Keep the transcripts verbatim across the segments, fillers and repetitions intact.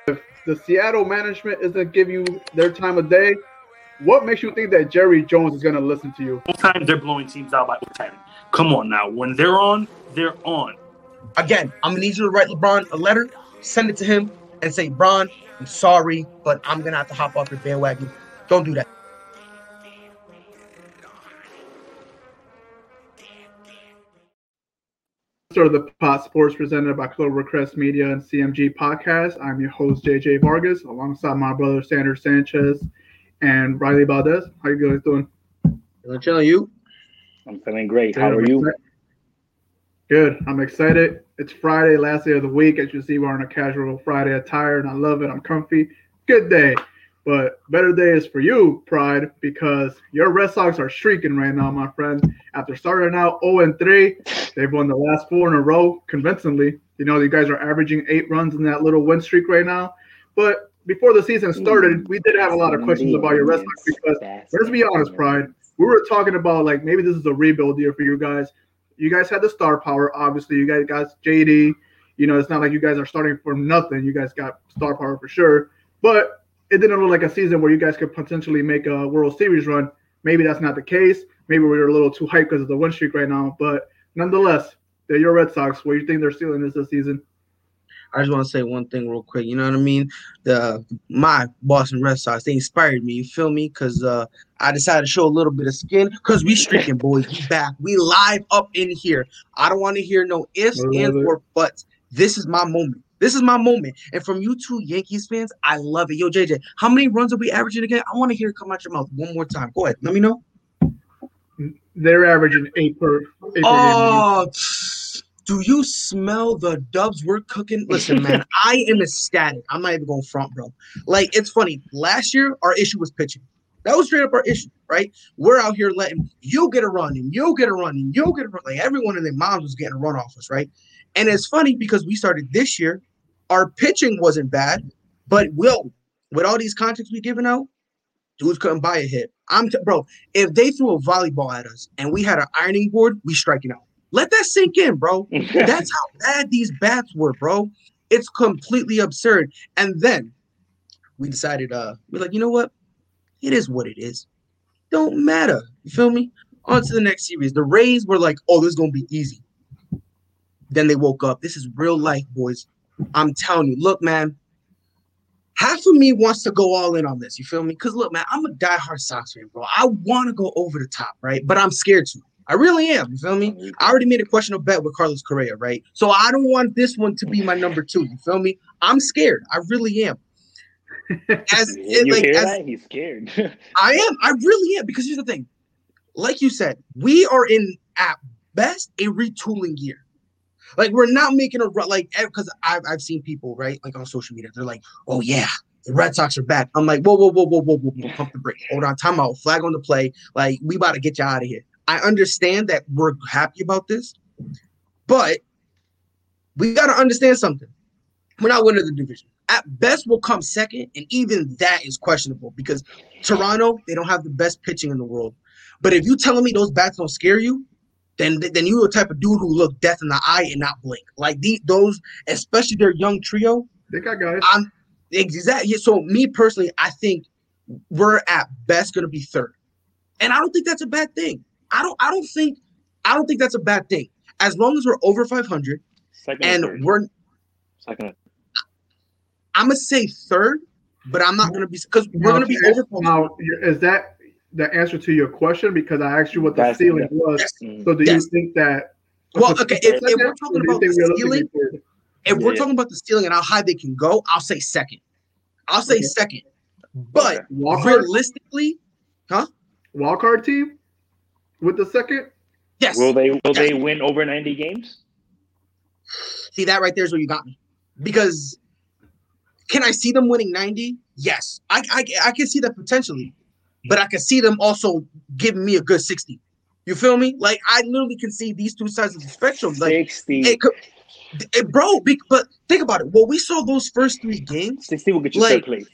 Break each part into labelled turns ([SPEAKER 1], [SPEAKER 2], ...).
[SPEAKER 1] the Seattle management isn't give you their time of day, what makes you think that Jerry Jones is going to listen to you?
[SPEAKER 2] Time they're blowing teams out by ten. Come on now. When they're on, they're on.
[SPEAKER 3] Again, I'm going to need you to write LeBron a letter, send it to him, and say, Bron, I'm sorry, but I'm going to have to hop off your bandwagon. Don't do that.
[SPEAKER 1] Of the Pot Sports presented by Clovercrest Media and C M G Podcast. I'm your host, J J Vargas, alongside my brother, Sanders Sanchez and Riley Valdez. How you guys doing?
[SPEAKER 3] Feeling chill, you?
[SPEAKER 4] I'm feeling great. Good. How are I'm you?
[SPEAKER 1] Excited. Good. I'm excited. It's Friday, last day of the week. As you see, we're in a casual Friday attire, and I love it. I'm comfy. Good day. But better day is for you, Pride, because your Red Sox are streaking right now, my friend. After starting out oh and three, they've won the last four in a row convincingly. You know, you guys are averaging eight runs in that little win streak right now. But before the season started, we did have a lot of questions about your Red Sox because, let's be honest, Pride, we were talking about, like, maybe this is a rebuild year for you guys. You guys had the star power, obviously. You guys got J D. You know, it's not like you guys are starting from nothing. You guys got star power for sure. But it didn't look like a season where you guys could potentially make a World Series run. Maybe that's not the case. Maybe we're a little too hyped because of the win streak right now. But nonetheless, they're your Red Sox. What do you think their ceiling is this season?
[SPEAKER 3] I just want to say one thing real quick. You know what I mean? The my Boston Red Sox, they inspired me. You feel me? Because uh, I decided to show a little bit of skin because we streaking, boys. We back. We live up in here. I don't want to hear no ifs, ands, or buts. This is my moment. This is my moment. And from you two Yankees fans, I love it. Yo, J J, how many runs are we averaging again? I want to hear it come out your mouth one more time. Go ahead. Let me know.
[SPEAKER 1] They're averaging eight per, eight
[SPEAKER 3] oh, per game. Do you smell the dubs we're cooking? Listen, man, I am ecstatic. I'm not even going front, bro. Like, it's funny. Last year, our issue was pitching. That was straight up our issue, right? We're out here letting you get a run, and you'll get a run, and you'll get a run. Like, everyone and their moms was getting a run off us, right? And it's funny because we started this year. Our pitching wasn't bad, but Will, with all these contracts we giving out, dudes couldn't buy a hit. I'm t- bro. If they threw a volleyball at us and we had an ironing board, we striking out. Let that sink in, bro. That's how bad these bats were, bro. It's completely absurd. And then we decided, uh, we're like, you know what? It is what it is. Don't matter. You feel me? On to the next series. The Rays were like, oh, this is gonna be easy. Then they woke up. This is real life, boys. I'm telling you, look, man, half of me wants to go all in on this. You feel me? Because, look, man, I'm a diehard Sox fan, bro. I want to go over the top, right? But I'm scared to. I really am. You feel me? I already made a questionable bet with Carlos Correa, right? So I don't want this one to be my number two. You feel me? I'm scared. I really am.
[SPEAKER 4] As you like, hear as, that? He's scared.
[SPEAKER 3] I am. I really am. Because here's the thing. Like you said, we are in, at best, a retooling year. Like, we're not making a run, like, because I've, I've seen people, right, like, on social media, they're like, oh, yeah, the Red Sox are back. I'm like, whoa, whoa, whoa, whoa, whoa, whoa, whoa, pump the brakes. Hold on, time out, flag on the play. Like, we about to get you out of here. I understand that we're happy about this, but we got to understand something. We're not winning the division. At best, we'll come second, and even that is questionable because Toronto, they don't have the best pitching in the world. But if you telling me those bats don't scare you, then then you're the type of dude who look death in the eye and not blink. Like the, those, especially their young trio.
[SPEAKER 1] They got guys.
[SPEAKER 3] I'm exactly. So me personally, I think we're at best going to be third, and I don't think that's a bad thing. I don't. I don't think. I don't think that's a bad thing. As long as we're over five hundred, second and third. we're second. I'm gonna say third, but I'm not gonna be because we're gonna be over.
[SPEAKER 1] Now, is that the answer to your question? Because I asked you what the That's ceiling was. Yes. So do yes. you think that?
[SPEAKER 3] Well, okay. If, if we're talking about the ceiling, if yeah. we're talking about the ceiling and how high they can go, I'll say second. I'll say okay. second. But okay. realistically, huh?
[SPEAKER 1] Wild card team with the second.
[SPEAKER 3] Yes.
[SPEAKER 4] Will they? Will
[SPEAKER 3] yes.
[SPEAKER 4] they win over ninety games?
[SPEAKER 3] See, that right there is where you got me. Because can I see them winning ninety? Yes, I I, I can see that potentially. But I can see them also giving me a good sixty. You feel me? Like, I literally can see these two sides of the spectrum. Like,
[SPEAKER 4] sixty.
[SPEAKER 3] It could, it, bro, but think about it. Well, we saw those first three games.
[SPEAKER 4] sixty will get you
[SPEAKER 3] like,
[SPEAKER 4] third place.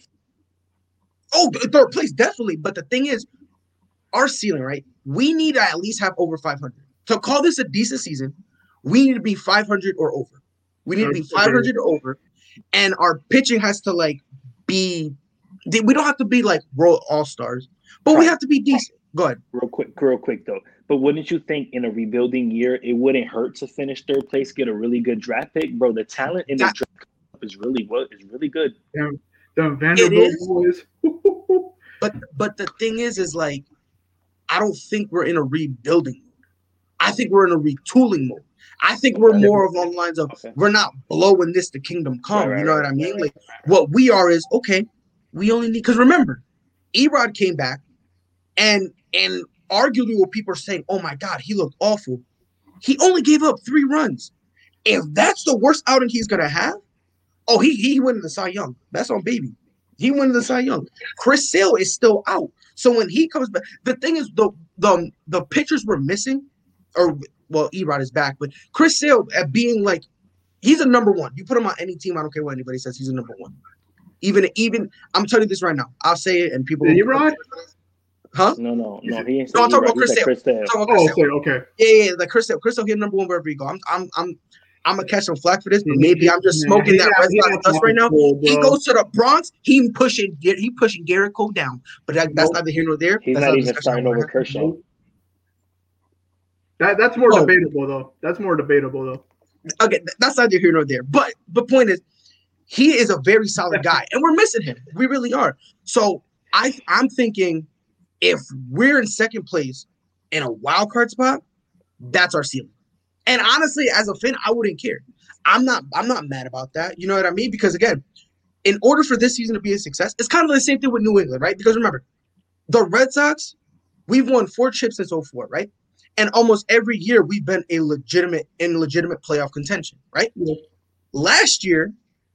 [SPEAKER 3] Oh, third place, definitely. But the thing is, our ceiling, right? We need to at least have over five hundred. To call this a decent season, we need to be five hundred or over. We need to be five hundred or over. and our pitching has to like be. We don't have to be like world all stars, but we have to be decent. Go ahead.
[SPEAKER 4] Real quick, real quick though. But wouldn't you think in a rebuilding year it wouldn't hurt to finish third place, get a really good draft pick, bro? The talent in the that, draft is really what is really good.
[SPEAKER 1] Damn, the Vanderbilt boys.
[SPEAKER 3] but but the thing is, is like, I don't think we're in a rebuilding mode. I think we're in a retooling mode. I think we're more of on the lines of okay. we're not blowing this to kingdom come. Right, right, you know right, what I mean? Right, like right, right. What we are is okay. We only need because remember, Erod came back, and and arguably what people are saying, oh my God, he looked awful. He only gave up three runs. If that's the worst outing he's gonna have, oh he he went to the Cy Young. That's on baby. He went to the Cy Young. Chris Sale is still out. So when he comes back, the thing is the the the pitchers we're missing, or well, Erod is back, but Chris Sale at being like he's a number one. You put him on any team, I don't care what anybody says, he's a number one. Even, even I'm telling you this right now. I'll say it, and people.
[SPEAKER 1] Did Erod?
[SPEAKER 3] Huh?
[SPEAKER 4] No, no, no. He ain't
[SPEAKER 3] no, I'm talking about Chris Sale.
[SPEAKER 4] Chris Sale.
[SPEAKER 1] Oh, okay, okay.
[SPEAKER 3] Yeah, yeah, like Chris Sale. Chris Sale hit number one wherever he go. I'm, I'm, I'm, I'm gonna catch some flack for this, but maybe I'm just smoking yeah, that Red Sox dust right now. Cool, he goes to the Bronx. He pushing, he pushing Garrett Cole down, but that, that's nope. neither here nor there.
[SPEAKER 4] He's
[SPEAKER 3] that's
[SPEAKER 4] not even starting over Kershaw.
[SPEAKER 1] That, that's more oh. debatable though. That's more debatable though.
[SPEAKER 3] Okay, that's neither here nor there. But the point is, he is a very solid guy, and we're missing him. We really are. So I, I'm thinking, if we're in second place in a wild card spot, that's our ceiling. And honestly, as a fan, I wouldn't care. I'm not. I'm not mad about that. You know what I mean? Because again, in order for this season to be a success, it's kind of the same thing with New England, right? Because remember, the Red Sox, we've won four chips since oh four, right? And almost every year we've been a legitimate in legitimate playoff contention, right? Yeah. Last year,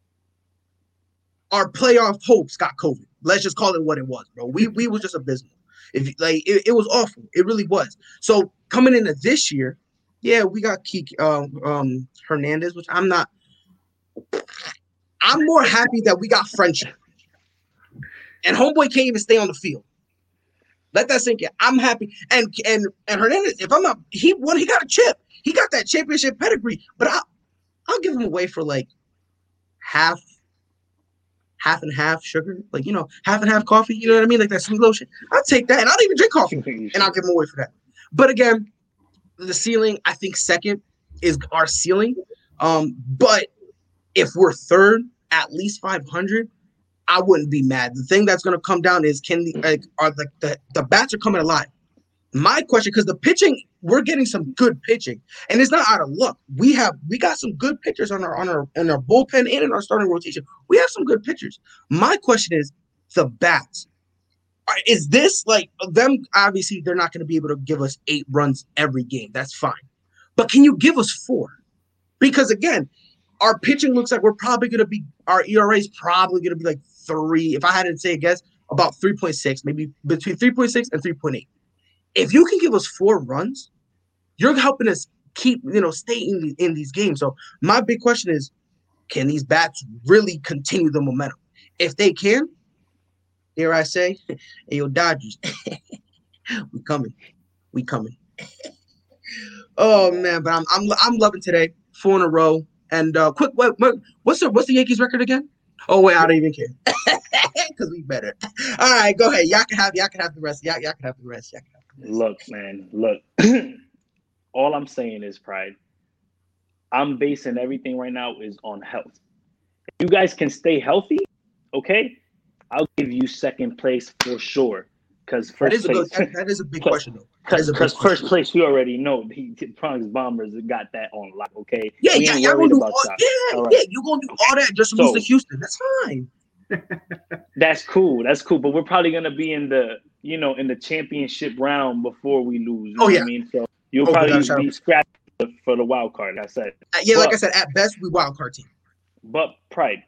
[SPEAKER 3] our playoff hopes got COVID. Let's just call it what it was, bro. We we was just abysmal. If like it, it was awful, it really was. So coming into this year, yeah, we got Kike, um, um, Hernandez, which I'm not. I'm more happy that we got friendship, and homeboy can't even stay on the field. Let that sink in. I'm happy, and and and Hernandez. If I'm not, he won. He got a chip. He got that championship pedigree. But I, I'll give him away for like half. half and half sugar, like, you know, half and half coffee, you know what I mean? Like that sweet lotion. I'll take that, and I'll even drink coffee, and I'll give them away for that. But again, the ceiling, I think second is our ceiling. Um, but if we're third, at least five hundred, I wouldn't be mad. The thing that's going to come down is can the, like, are the, the, the bats are coming alive? My question, because the pitching, we're getting some good pitching, and it's not out of luck. We have we got some good pitchers on our on our in our bullpen and in our starting rotation. We have some good pitchers. My question is the bats. Is this like them? Obviously, they're not going to be able to give us eight runs every game. That's fine, but can you give us four? Because again, our pitching looks like we're probably going to be our E R A is probably going to be like three. If I had to say a guess, about three point six, maybe between three point six and three point eight. If you can give us four runs, you're helping us keep, you know, stay in, the, in these games. So my big question is, can these bats really continue the momentum? If they can, here I say, hey, yo, Dodgers, we coming, we coming. Oh man, but I'm I'm I'm loving today, four in a row. And uh, quick, what, what what's the what's the Yankees record again? Oh wait, I don't even care because we better. All right, go ahead. Y'all can have y'all can have the rest. Y'all y'all can have the rest. Y'all can have the rest.
[SPEAKER 4] Look, man, look. All I'm saying is, Pride, I'm basing everything right now is on health. If you guys can stay healthy, okay, I'll give you second place for sure. Because first
[SPEAKER 3] that is,
[SPEAKER 4] place,
[SPEAKER 3] a, good, that, that is a big question, though.
[SPEAKER 4] Because first place, we already know the Bronx Bombers got that on lock, okay?
[SPEAKER 3] Yeah, we yeah, y'all gonna do all, yeah, all right. yeah, you're going to do all that just to lose so, to Houston. That's fine.
[SPEAKER 4] That's cool. That's cool. But we're probably going to be in the, you know, in the championship round before we lose. You
[SPEAKER 3] oh,
[SPEAKER 4] know
[SPEAKER 3] yeah.
[SPEAKER 4] what I mean? So you'll oh, probably be scrapped for the wild card, like I said.
[SPEAKER 3] Uh, yeah, but, like I said, at best, we wild card team.
[SPEAKER 4] But, Pride,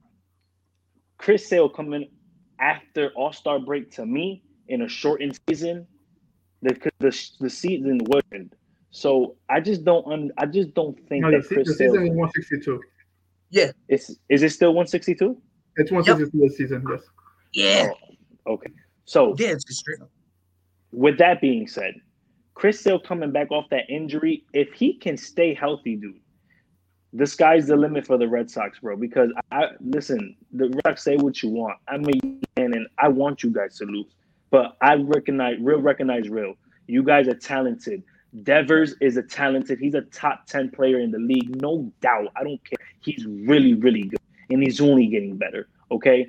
[SPEAKER 4] Chris Sale coming after All-Star break to me in a shortened season, the the, the season wasn't. So I just don't un, I just don't think
[SPEAKER 1] no,
[SPEAKER 4] that
[SPEAKER 1] the,
[SPEAKER 4] Chris
[SPEAKER 1] the
[SPEAKER 4] Sale.
[SPEAKER 1] season is one sixty-two.
[SPEAKER 3] Yeah,
[SPEAKER 4] it's is it still one sixty-two?
[SPEAKER 1] It's one sixty-two yep. this season. Yes.
[SPEAKER 3] Yeah.
[SPEAKER 4] Oh, okay. So
[SPEAKER 3] yeah, it's straight up.
[SPEAKER 4] With that being said, Chris Sale coming back off that injury, if he can stay healthy, dude, the sky's the limit for the Red Sox, bro. Because I listen, the Red Sox say what you want. I'm a fan, and I want you guys to lose, but I recognize, real recognize, real. You guys are talented. Devers is a talented. He's a top ten player in the league, no doubt. I don't care. He's really, really good, and he's only getting better. Okay.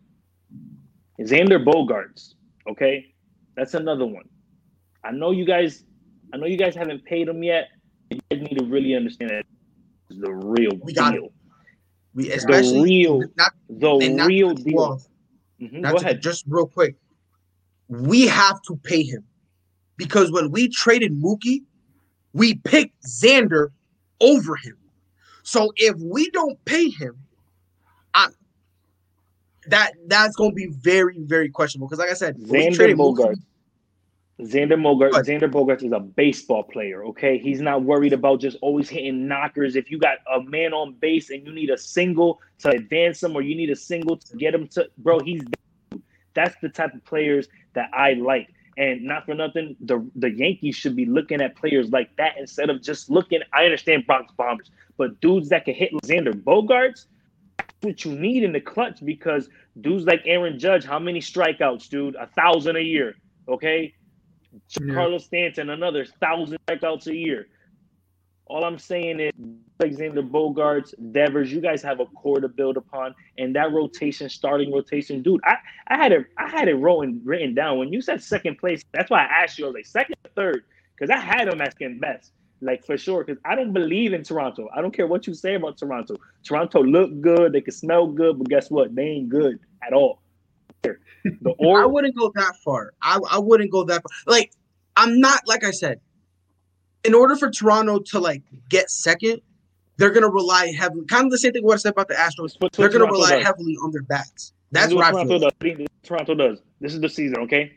[SPEAKER 4] Xander Bogaerts. Okay, that's another one. I know you guys. I know you guys haven't paid him yet. You guys need to really understand that it's the real
[SPEAKER 3] We got
[SPEAKER 4] deal.
[SPEAKER 3] it. We especially
[SPEAKER 4] the real,
[SPEAKER 3] not,
[SPEAKER 4] the
[SPEAKER 3] and not
[SPEAKER 4] real
[SPEAKER 3] to
[SPEAKER 4] deal.
[SPEAKER 3] off,
[SPEAKER 4] Mhm,
[SPEAKER 3] not
[SPEAKER 4] Go
[SPEAKER 3] to-
[SPEAKER 4] ahead.
[SPEAKER 3] Just real quick, we have to pay him because when we traded Mookie, we picked Xander over him. So if we don't pay him, I, that that's going to be very, very questionable. Because like I said, when we
[SPEAKER 4] Xander
[SPEAKER 3] traded
[SPEAKER 4] Bogaerts.
[SPEAKER 3] Mookie,
[SPEAKER 4] Xander Bogaerts.
[SPEAKER 3] But-
[SPEAKER 4] Xander Bogaerts is a baseball player. Okay, he's not worried about just always hitting knockers. If you got a man on base and you need a single to advance him, or you need a single to get him to, bro, he's that's the type of players that I like. And not for nothing, the the Yankees should be looking at players like that instead of just looking. I understand Bronx Bombers, but dudes that can hit Xander Bogaerts, that's what you need in the clutch, because dudes like Aaron Judge, how many strikeouts, dude? A thousand a year. Okay.
[SPEAKER 1] Yeah.
[SPEAKER 4] Carlos Stanton, another thousand strikeouts a year. All I'm saying is, Alexander Bogaerts, Devers, you guys have a core to build upon, and that rotation, starting rotation, dude. I, I had it, I had it rolling written down when you said second place. That's why I asked you, I was like second or third, because I had them as second best, like for sure. Because I don't believe in Toronto. I don't care what you say about Toronto. Toronto look good, they can smell good, but guess what? They ain't good at all. The or
[SPEAKER 3] I wouldn't go that far. I, I wouldn't go that far. Like, I'm not, like I said, in order for Toronto to like get second, they're gonna rely heavily. Kind of the same thing what I said about the Astros.
[SPEAKER 4] What- what
[SPEAKER 3] They're gonna
[SPEAKER 4] Toronto
[SPEAKER 3] rely
[SPEAKER 4] does.
[SPEAKER 3] heavily on their bats.
[SPEAKER 4] This
[SPEAKER 3] That's
[SPEAKER 4] is
[SPEAKER 3] what I
[SPEAKER 4] Toronto
[SPEAKER 3] feel.
[SPEAKER 4] does. This is what Toronto does. This is the season, okay?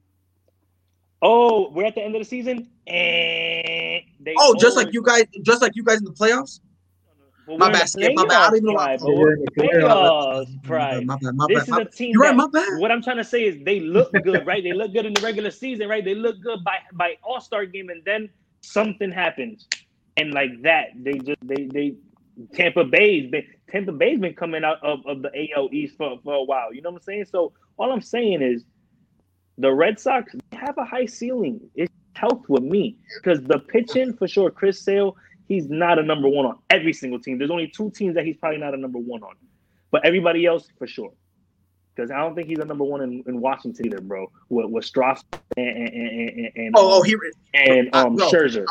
[SPEAKER 4] Oh, we're at the end of the season. Eh, they
[SPEAKER 3] Oh, just
[SPEAKER 4] over-
[SPEAKER 3] like you guys, just like you guys in the playoffs.
[SPEAKER 4] But
[SPEAKER 3] My
[SPEAKER 4] we're in
[SPEAKER 3] bad,
[SPEAKER 4] the
[SPEAKER 3] Skip. My bad. I don't even know why I
[SPEAKER 4] playoffs,
[SPEAKER 3] called
[SPEAKER 4] Pride,
[SPEAKER 1] it.
[SPEAKER 4] but we're in the playoffs, Pride.
[SPEAKER 3] My bad. My
[SPEAKER 4] This
[SPEAKER 3] bad.
[SPEAKER 4] is
[SPEAKER 3] My
[SPEAKER 4] a
[SPEAKER 3] bad.
[SPEAKER 4] team.
[SPEAKER 3] You're right.
[SPEAKER 4] that-
[SPEAKER 3] My bad.
[SPEAKER 4] What I'm trying to say is they look good, right? They look good in the regular season, right? They look good by by All Star game, and then something happens, and like that, they just they they Tampa Bay's been Tampa Bay's been coming out of, of the A L East for, for a while. You know what I'm saying? So all I'm saying is the Red Sox have a high ceiling. It's health with me because the pitching for sure, Chris Sale. He's not a number one on every single team. There's only two teams that he's probably not a number one on. But everybody else, for sure. Because I don't think he's a number one in, in Washington either, bro. With, with Strasburg and, and, and, and,
[SPEAKER 3] Oh, oh, he.
[SPEAKER 4] and um,
[SPEAKER 3] no.
[SPEAKER 4] Scherzer.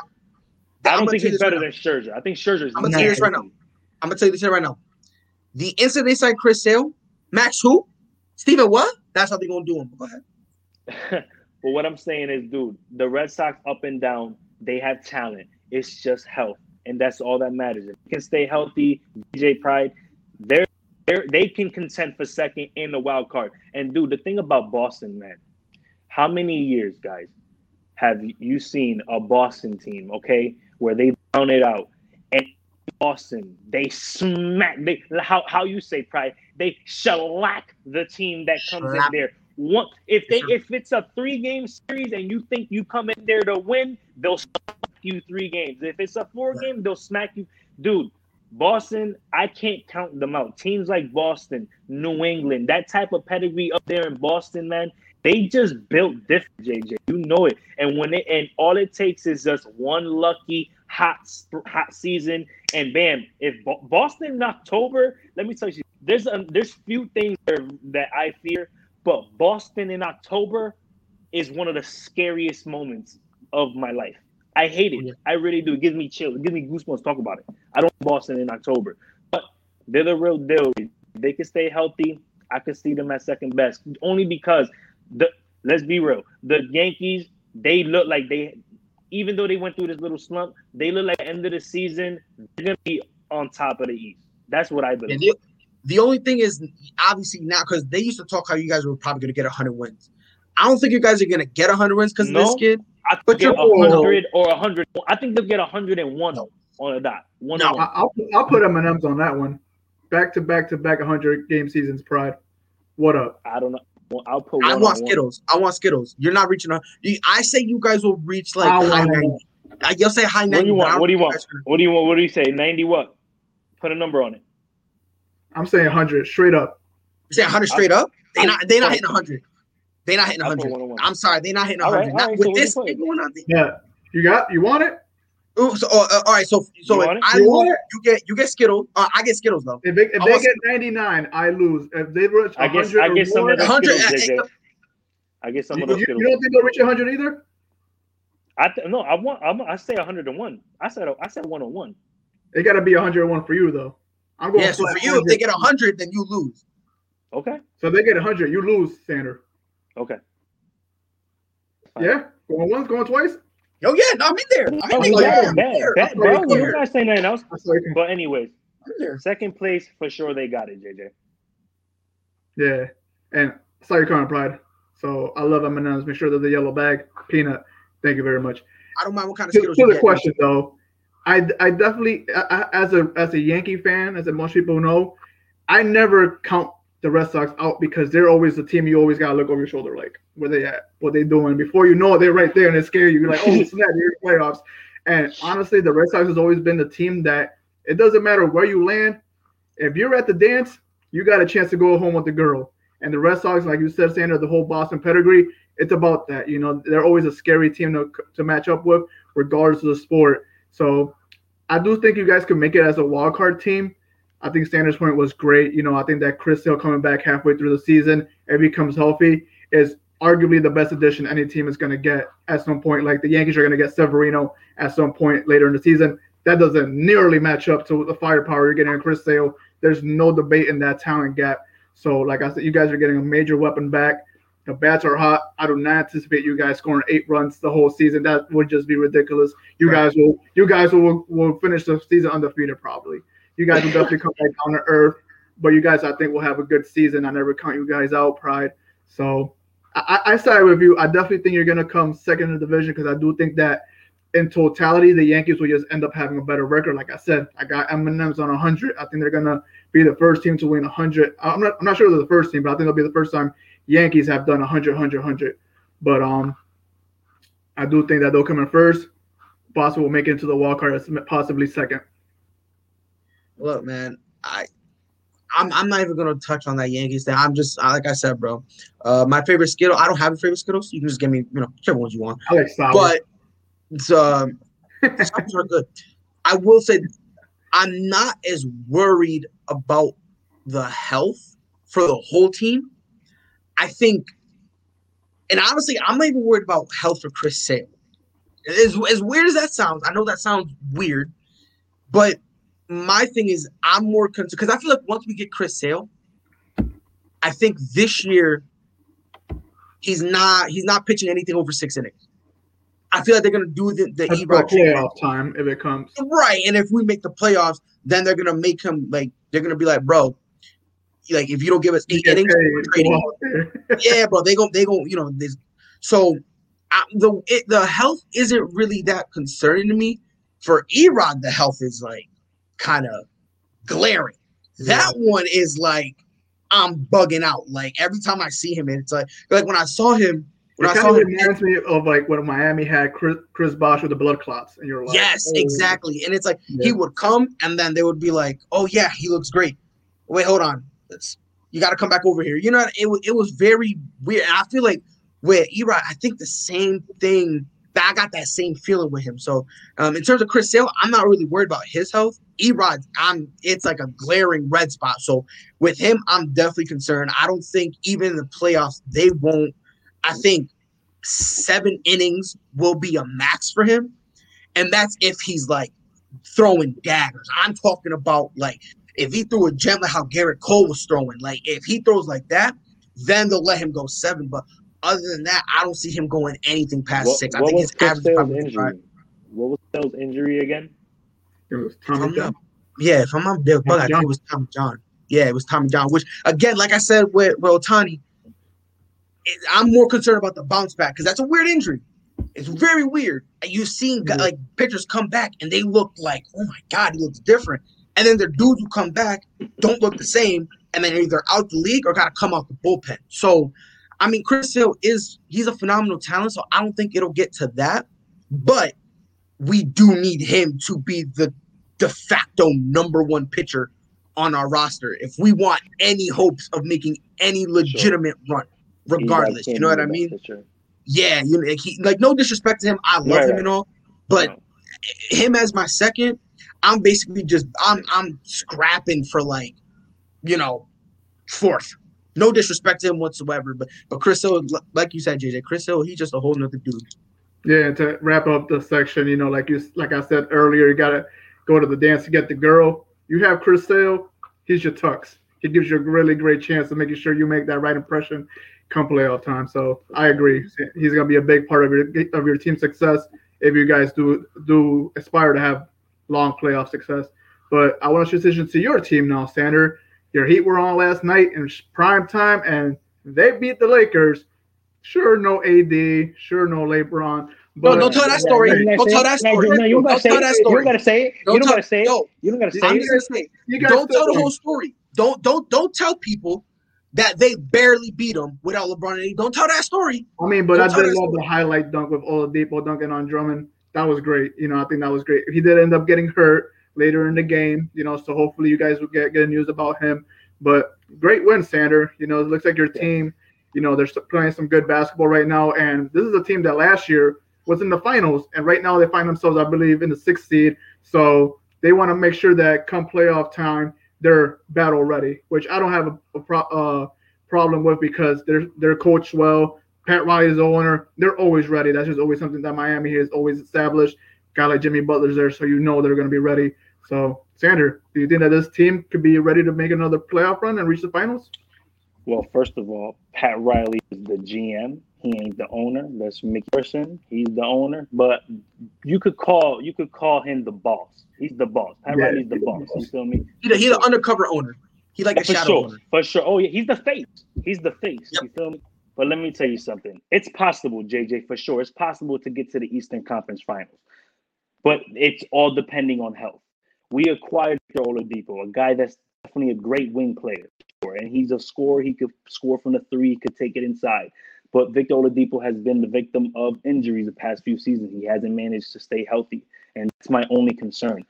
[SPEAKER 4] I
[SPEAKER 3] I'm
[SPEAKER 4] don't
[SPEAKER 3] gonna
[SPEAKER 4] think
[SPEAKER 3] tell you
[SPEAKER 4] he's
[SPEAKER 3] this
[SPEAKER 4] better
[SPEAKER 3] right
[SPEAKER 4] than Scherzer. I think Scherzer's
[SPEAKER 3] I'm gonna tell you this right now. I'm gonna tell you this right now. The instant they sign Chris Sale, Max who? Steven what? That's how they're gonna do him. Go ahead.
[SPEAKER 4] But what I'm saying is, dude, the Red Sox up and down, they have talent. It's just health. And that's all that matters. If they can stay healthy, D J Pride, they're, they're, they can contend for second in the wild card. And, dude, the thing about Boston, man, how many years, guys, have you seen a Boston team, okay, where they down it out? And Boston, they smack, they how, how you say, Pride, they shellac the team that comes in
[SPEAKER 3] Shellac.
[SPEAKER 4] there. One, if they
[SPEAKER 3] Sure.
[SPEAKER 4] if it's a three-game series and you think you come in there to win, they'll you three games. If it's a four game, they'll smack you. Dude, Boston, I can't count them out. Teams like Boston, New England, that type of pedigree up there in Boston, man, they just built different, J J. You know it. And when it and all it takes is just one lucky hot hot season, and bam, if Bo- Boston in October, let me tell you, there's a, there's few things that, that I fear, but Boston in October is one of the scariest moments of my life. I hate it.
[SPEAKER 3] Yeah.
[SPEAKER 4] I really do. It gives me chills. It gives me goosebumps. Talk about it. I don't want Boston in October, but they're the real deal. They can stay healthy. I can see them at second best, only because the. Let's be real. The Yankees, they look like they, even though they went through this little slump, they look like at the end of the season they're gonna be on top of the East. That's what I
[SPEAKER 3] And
[SPEAKER 4] believe.
[SPEAKER 3] the, the only thing is, obviously now, because they used to talk how you guys were probably going to get one hundred wins. I don't think you guys are going to get one hundred wins because
[SPEAKER 4] No.
[SPEAKER 3] of this kid.
[SPEAKER 4] I think
[SPEAKER 3] But
[SPEAKER 4] they'll
[SPEAKER 3] you're-
[SPEAKER 4] get one hundred or one hundred. I think they'll get one hundred one
[SPEAKER 3] No.
[SPEAKER 4] on a dot. One
[SPEAKER 3] No.
[SPEAKER 4] and one.
[SPEAKER 1] I- I'll I'll put M and M's on that one. Back to back to back one hundred game seasons, Pride. What up?
[SPEAKER 4] I don't know. Well, I'll put.
[SPEAKER 3] I
[SPEAKER 4] one
[SPEAKER 3] want
[SPEAKER 4] on one.
[SPEAKER 3] Skittles. I want Skittles. You're not reaching on. I say you guys will reach like
[SPEAKER 1] I
[SPEAKER 3] high
[SPEAKER 1] want-
[SPEAKER 3] ninety. Uh, You'll say high
[SPEAKER 4] What
[SPEAKER 3] ninety.
[SPEAKER 4] do you
[SPEAKER 3] but I
[SPEAKER 4] want?
[SPEAKER 3] don't
[SPEAKER 4] What do you
[SPEAKER 3] think
[SPEAKER 4] want?
[SPEAKER 3] guys are gonna-
[SPEAKER 4] What do you want? What do you say? Ninety what? Put a number on it.
[SPEAKER 1] I'm saying one hundred straight up.
[SPEAKER 3] You say one hundred straight up? They not they not
[SPEAKER 4] I-
[SPEAKER 3] hitting one hundred. They not hitting
[SPEAKER 4] I put
[SPEAKER 3] one hundred.
[SPEAKER 4] one oh one.
[SPEAKER 3] I'm sorry, they not hitting
[SPEAKER 4] All right,
[SPEAKER 3] one hundred.
[SPEAKER 4] all right,
[SPEAKER 3] Not-
[SPEAKER 4] so
[SPEAKER 3] with
[SPEAKER 4] what
[SPEAKER 3] this
[SPEAKER 4] you put?
[SPEAKER 3] thing going on.
[SPEAKER 1] Yeah. You got you want it?
[SPEAKER 3] Ooh, so, uh, uh, all right, so so
[SPEAKER 4] You
[SPEAKER 3] if
[SPEAKER 4] want it?
[SPEAKER 3] I
[SPEAKER 1] You
[SPEAKER 3] lose,
[SPEAKER 1] want it?
[SPEAKER 3] you get you get Skittles. Uh, I get Skittles though.
[SPEAKER 1] If they, if
[SPEAKER 3] I
[SPEAKER 1] they
[SPEAKER 3] want-
[SPEAKER 1] get ninety-nine, I lose. If they reach
[SPEAKER 4] I
[SPEAKER 1] one
[SPEAKER 4] guess
[SPEAKER 1] hundred
[SPEAKER 4] I
[SPEAKER 1] or
[SPEAKER 4] get some
[SPEAKER 1] more,
[SPEAKER 4] of the
[SPEAKER 3] one hundred,
[SPEAKER 4] Skittles,
[SPEAKER 3] uh,
[SPEAKER 4] J J. I get some
[SPEAKER 1] you,
[SPEAKER 4] of those
[SPEAKER 1] you,
[SPEAKER 4] Skittles.
[SPEAKER 1] you don't think they'll reach one hundred either?
[SPEAKER 4] I th- no, I want. I'm, I say one hundred one. I said I said one oh one.
[SPEAKER 1] It got to be one hundred one for you though. I'm going.
[SPEAKER 3] Yeah, so
[SPEAKER 1] flat
[SPEAKER 3] for you, if they
[SPEAKER 1] one hundred.
[SPEAKER 3] get one hundred, then you lose.
[SPEAKER 4] Okay.
[SPEAKER 1] So if they get one hundred, you lose, Sander.
[SPEAKER 4] Okay.
[SPEAKER 1] Yeah, going once, going twice.
[SPEAKER 3] Oh yeah, no, I'm in there. I'm in
[SPEAKER 4] Oh,
[SPEAKER 3] there.
[SPEAKER 4] you
[SPEAKER 3] Yeah,
[SPEAKER 4] got it,
[SPEAKER 3] I'm
[SPEAKER 4] bet,
[SPEAKER 3] there.
[SPEAKER 4] bet,
[SPEAKER 3] I'm
[SPEAKER 4] bro.
[SPEAKER 3] in
[SPEAKER 4] You
[SPEAKER 3] there.
[SPEAKER 4] don't gotta say nothing else.
[SPEAKER 1] That's what I can-
[SPEAKER 4] But anyways,
[SPEAKER 3] I'm there.
[SPEAKER 4] second place for sure. They got it, J J.
[SPEAKER 1] Yeah, and sorry, Crown Pride. So I love M and M's. Make sure they're the yellow bag peanut. Thank you very much.
[SPEAKER 3] I don't mind what kind of
[SPEAKER 1] To,
[SPEAKER 3] Skittles
[SPEAKER 1] to
[SPEAKER 3] you
[SPEAKER 1] the
[SPEAKER 3] get.
[SPEAKER 1] question though, I, I definitely I, I- as a as a Yankee fan, as most people know, I never count the Red Sox out because they're always the team you always gotta look over your shoulder, like where they at, what they doing. Before you know it, they're right there and they scare you. You're like, oh snap, you're in the playoffs. And honestly, the Red Sox has always been the team that it doesn't matter where you land. If you're at the dance, you got a chance to go home with the girl. And the Red Sox, like you said, Sandra, the whole Boston pedigree, it's about that. You know, they're always a scary team to, to match up with, regardless of the sport. So I do think you guys can make it as a wild card team. I think Sanders' point was great. You know, I think that Chris Sale coming back halfway through the season, if he comes healthy, is arguably the best addition any team is going to get at some point. Like the Yankees are going to get Severino at some point later in the season. That doesn't nearly match up to the firepower you're getting in Chris Sale. There's no debate in that talent gap. So, like I said, you guys are getting a major weapon back. The bats are hot. I do not anticipate you guys scoring eight runs the whole season. That would just be ridiculous. You
[SPEAKER 3] Right.
[SPEAKER 1] guys will, you guys will, will finish the season undefeated probably. You guys will definitely come back down to earth. But you guys, I think, will have a good season. I never count you guys out, Pride. So I, I side with you. I definitely think you're going to come second in the division because I do think that in totality, the Yankees will just end up having a better record. Like I said, I got M and M's on one hundred. I think they're going to be the first team to win one hundred. I'm not, I'm not sure they're the first team, but I think it'll be the first time Yankees have done one hundred, one hundred, one hundred. But um, I do think that they'll come in first. Boston will make it into the wild card as possibly second.
[SPEAKER 3] Look, man, I, I'm, I'm not even gonna touch on that Yankees thing. I'm just like I said, bro. Uh, my favorite Skittle. I don't have a favorite Skittles. You can just give me, you know, whichever ones you want.
[SPEAKER 1] I like sour.
[SPEAKER 3] But it's, um, sours are good. I will say, I'm not as worried about the health for the whole team. I think, and honestly, I'm not even worried about health for Chris Sale. As, as weird as that sounds, I know that sounds weird, but my thing is I'm more concerned because I feel like once we get Chris Sale, I think this year he's not he's not pitching anything over six innings. I feel like they're gonna do the the
[SPEAKER 1] That's
[SPEAKER 3] Erod
[SPEAKER 1] for playoff time if it comes.
[SPEAKER 3] right, and if we make the playoffs, then they're gonna make him like they're gonna be like, bro, like if you don't give us eight
[SPEAKER 1] Yeah,
[SPEAKER 3] innings,
[SPEAKER 1] hey,
[SPEAKER 3] we're trading
[SPEAKER 1] go
[SPEAKER 3] you.
[SPEAKER 1] out there.
[SPEAKER 3] Yeah, bro, they go they go you know this. So I, the it, the health isn't really that concerning to me. For Erod, the health is like kind of glaring. That one is like I'm bugging out. Like every time I see him, it's like like when I saw him. When
[SPEAKER 1] It
[SPEAKER 3] I
[SPEAKER 1] kind
[SPEAKER 3] saw
[SPEAKER 1] of
[SPEAKER 3] him,
[SPEAKER 1] reminds me of like when Miami had Chris, Chris Bosh with the blood clots, and you're like,
[SPEAKER 3] yes,
[SPEAKER 1] oh.
[SPEAKER 3] exactly. And it's like
[SPEAKER 1] Yeah.
[SPEAKER 3] he would come, and then they would be like, "Oh yeah, he looks great." Wait, hold on. Let's, you got to come back over here. You know, it was it was very weird. And I feel like with Erod, I think the same thing. I got that same feeling with him. So, um, in terms of Chris Sale, I'm not really worried about his health. Erod, I'm it's like a glaring red spot. So with him, I'm definitely concerned. I don't think even in the playoffs they won't. I think seven innings will be a max for him, and that's if he's like throwing daggers. I'm talking about like if he threw a gem like how Garrett Cole was throwing. Like if he throws like that, then they'll let him go seven. But other than that, I don't see him going anything past
[SPEAKER 4] What,
[SPEAKER 3] six. I
[SPEAKER 4] what
[SPEAKER 3] think
[SPEAKER 4] was
[SPEAKER 3] his
[SPEAKER 4] Chris
[SPEAKER 3] average is
[SPEAKER 4] Sale's
[SPEAKER 3] probably
[SPEAKER 4] injury?
[SPEAKER 3] five.
[SPEAKER 4] What was Sale's injury again?
[SPEAKER 1] It was
[SPEAKER 3] If
[SPEAKER 1] Tommy
[SPEAKER 3] I'm
[SPEAKER 1] John.
[SPEAKER 3] not- yeah, if I'm not Bill Bug, I think
[SPEAKER 1] John.
[SPEAKER 3] it was Tommy John. Yeah, it was Tommy John. Which again, like I said with, with Ohtani, it, I'm more concerned about the bounce back because that's a weird injury. It's very weird. And you've seen
[SPEAKER 1] Yeah.
[SPEAKER 3] like pitchers come back and they look like, oh my god, he looks different. And then the dudes who come back don't look the same, and then they're either out the league or got to come out the bullpen. So, I mean, Chris Sale is he's a phenomenal talent. So I don't think it'll get to that, but we do need him to be the de facto number one pitcher on our roster if we want any hopes of making any legitimate sure. run, regardless. You know what I mean? Pitcher. Yeah, you know, like, he, like no disrespect to him. I love right, him right. and all, but no. him as my second, I'm basically just I'm I'm scrapping for like, you know, fourth. No disrespect to him whatsoever, but but Chris Hill, like you said, J J, Chris Hill, he's just a whole nother dude.
[SPEAKER 1] Yeah, to wrap up the section, you know, like you like I said earlier, you gotta go to the dance to get the girl. You have Chris Sale, he's your tux. He gives you a really great chance of making sure you make that right impression come playoff time. So I agree. He's gonna be a big part of your of your team's success if you guys do do aspire to have long playoff success. But I want to transition to your team now, Sander. Your Heat were on last night in prime time, and they beat the Lakers. Sure, no A D. Sure, no LeBron.
[SPEAKER 3] But no, don't tell that story. Yeah, don't tell that story.
[SPEAKER 4] No, you gotta say it. You don't gotta say it. You don't gotta say it.
[SPEAKER 3] No,
[SPEAKER 4] you don't gotta say
[SPEAKER 3] I'm
[SPEAKER 4] it.
[SPEAKER 3] gonna say it. Don't tell the whole story. Don't don't don't tell people that they barely beat them without LeBron and A D. Don't tell that story.
[SPEAKER 1] I mean, but don't I did love the highlight dunk with Oladipo dunking on Drummond. That was great. You know, I think that was great. He did end up getting hurt later in the game. You know, so hopefully you guys will get good news about him. But great win, Sander. You know, it looks like your team. You know, they're playing some good basketball right now, and this is a team that last year was in the finals, and right now they find themselves, I believe, in the sixth seed. So they want to make sure that come playoff time, they're battle ready, which I don't have a, a pro, uh, problem with because they're they're coached well. Pat Riley is the owner. They're always ready. That's just always something that Miami has always established. Guy like Jimmy Butler's there, so you know they're going to be ready. So, Sander, do you think that this team could be ready to make another playoff run and reach the finals?
[SPEAKER 4] Well, first of all, Pat Riley is the G M. He ain't the owner. That's McPherson. He's the owner. But you could call you could call him the boss. He's the boss. Pat yeah, Riley's the boss. You feel me?
[SPEAKER 3] He's an sure. undercover owner. He's like yeah, a shadow
[SPEAKER 4] sure.
[SPEAKER 3] owner.
[SPEAKER 4] For sure. Oh yeah, he's the face. He's the face.
[SPEAKER 3] Yep.
[SPEAKER 4] You feel me? But let me tell you something. It's possible, J J, for sure. It's possible to get to the Eastern Conference Finals. But it's all depending on health. We acquired Victor Oladipo, a guy that's definitely a great wing player. And he's a scorer. He could score from the three. He could take it inside. But Victor Oladipo has been the victim of injuries the past few seasons. He hasn't managed to stay healthy. And that's my only concern.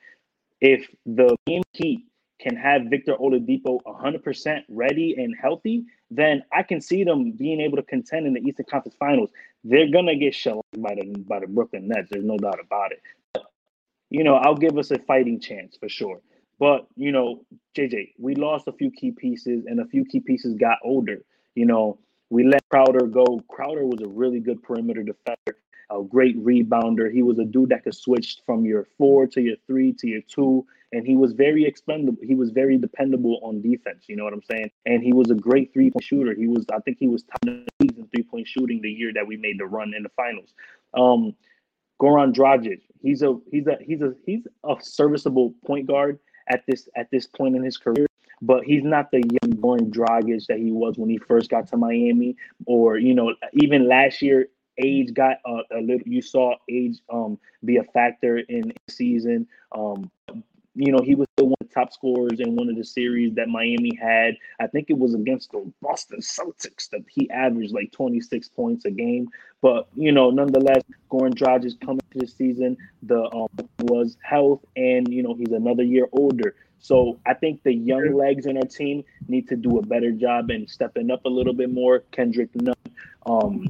[SPEAKER 4] If the Heat can have Victor Oladipo one hundred percent ready and healthy, then I can see them being able to contend in the Eastern Conference Finals. They're going to get shelled by the, by the Brooklyn Nets. There's no doubt about it. But, you know, I'll give us a fighting chance for sure. But, you know, J J, we lost a few key pieces and a few key pieces got older. You know, we let Crowder go. Crowder was a really good perimeter defender, a great rebounder. He was a dude that could switch from your four to your three to your two. And he was very expendable. He was very dependable on defense. You know what I'm saying? And he was a great three-point shooter. He was, I think he was top in the league in three-point shooting the year that we made the run in the finals. Um, Goran Dragic, he's a he's a he's a he's a serviceable point guard at this at this point in his career, but he's not the young Goran Dragic that he was when he first got to Miami, or you know even last year. Age got a, a little. You saw age um be a factor in the season. Um, you know he was still one of the top scorers in one of the series that Miami had. I think it was against the Boston Celtics that he averaged like twenty-six points a game. But you know, nonetheless, Goran Dragic coming to the season, the um was health, and you know he's another year older. So I think the young legs in our team need to do a better job and stepping up a little bit more. Kendrick Nunn, um,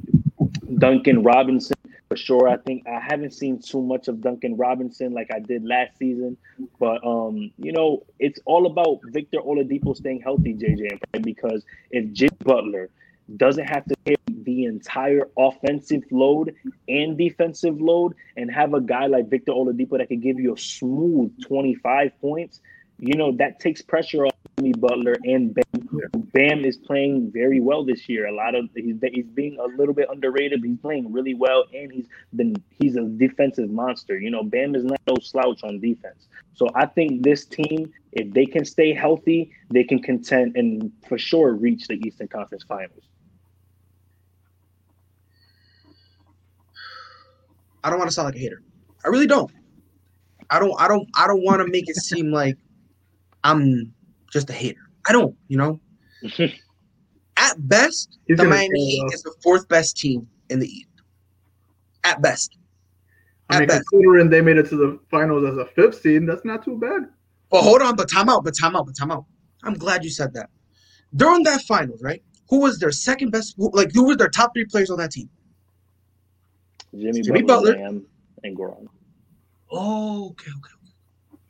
[SPEAKER 4] Duncan Robinson, for sure. I think I haven't seen too much of Duncan Robinson like I did last season. But, um, you know, it's all about Victor Oladipo staying healthy, J J, right? Because if Jimmy Butler doesn't have to carry the entire offensive load and defensive load and have a guy like Victor Oladipo that can give you a smooth twenty-five points, you know, that takes pressure off Jimmy Butler and Bam. Bam is playing very well this year. A lot of he's, he's being a little bit underrated, but he's playing really well, and he's been he's a defensive monster. You know, Bam is not no slouch on defense. So I think this team, if they can stay healthy, they can contend and for sure reach the Eastern Conference Finals.
[SPEAKER 3] I don't want to sound like a hater. I really don't. I don't. I don't. I don't want to make it seem like I'm just a hater. I don't, you know. At best,
[SPEAKER 1] He's
[SPEAKER 3] the
[SPEAKER 1] gonna
[SPEAKER 3] Miami
[SPEAKER 1] say,
[SPEAKER 3] Heat
[SPEAKER 1] uh,
[SPEAKER 3] is the fourth best team in the East. At best.
[SPEAKER 1] I
[SPEAKER 3] At
[SPEAKER 1] mean,
[SPEAKER 3] best.
[SPEAKER 1] considering they made it to the finals as a fifth seed, that's not too bad.
[SPEAKER 3] But hold on, but time out, but time out, but time out. I'm glad you said that. During that finals, right? Who was their second best? Who, like, who were their top three players on that team?
[SPEAKER 4] Jimmy,
[SPEAKER 3] Jimmy
[SPEAKER 4] Butler,
[SPEAKER 3] Butler.
[SPEAKER 4] Bam, and Goran.
[SPEAKER 3] Oh, okay, okay, okay.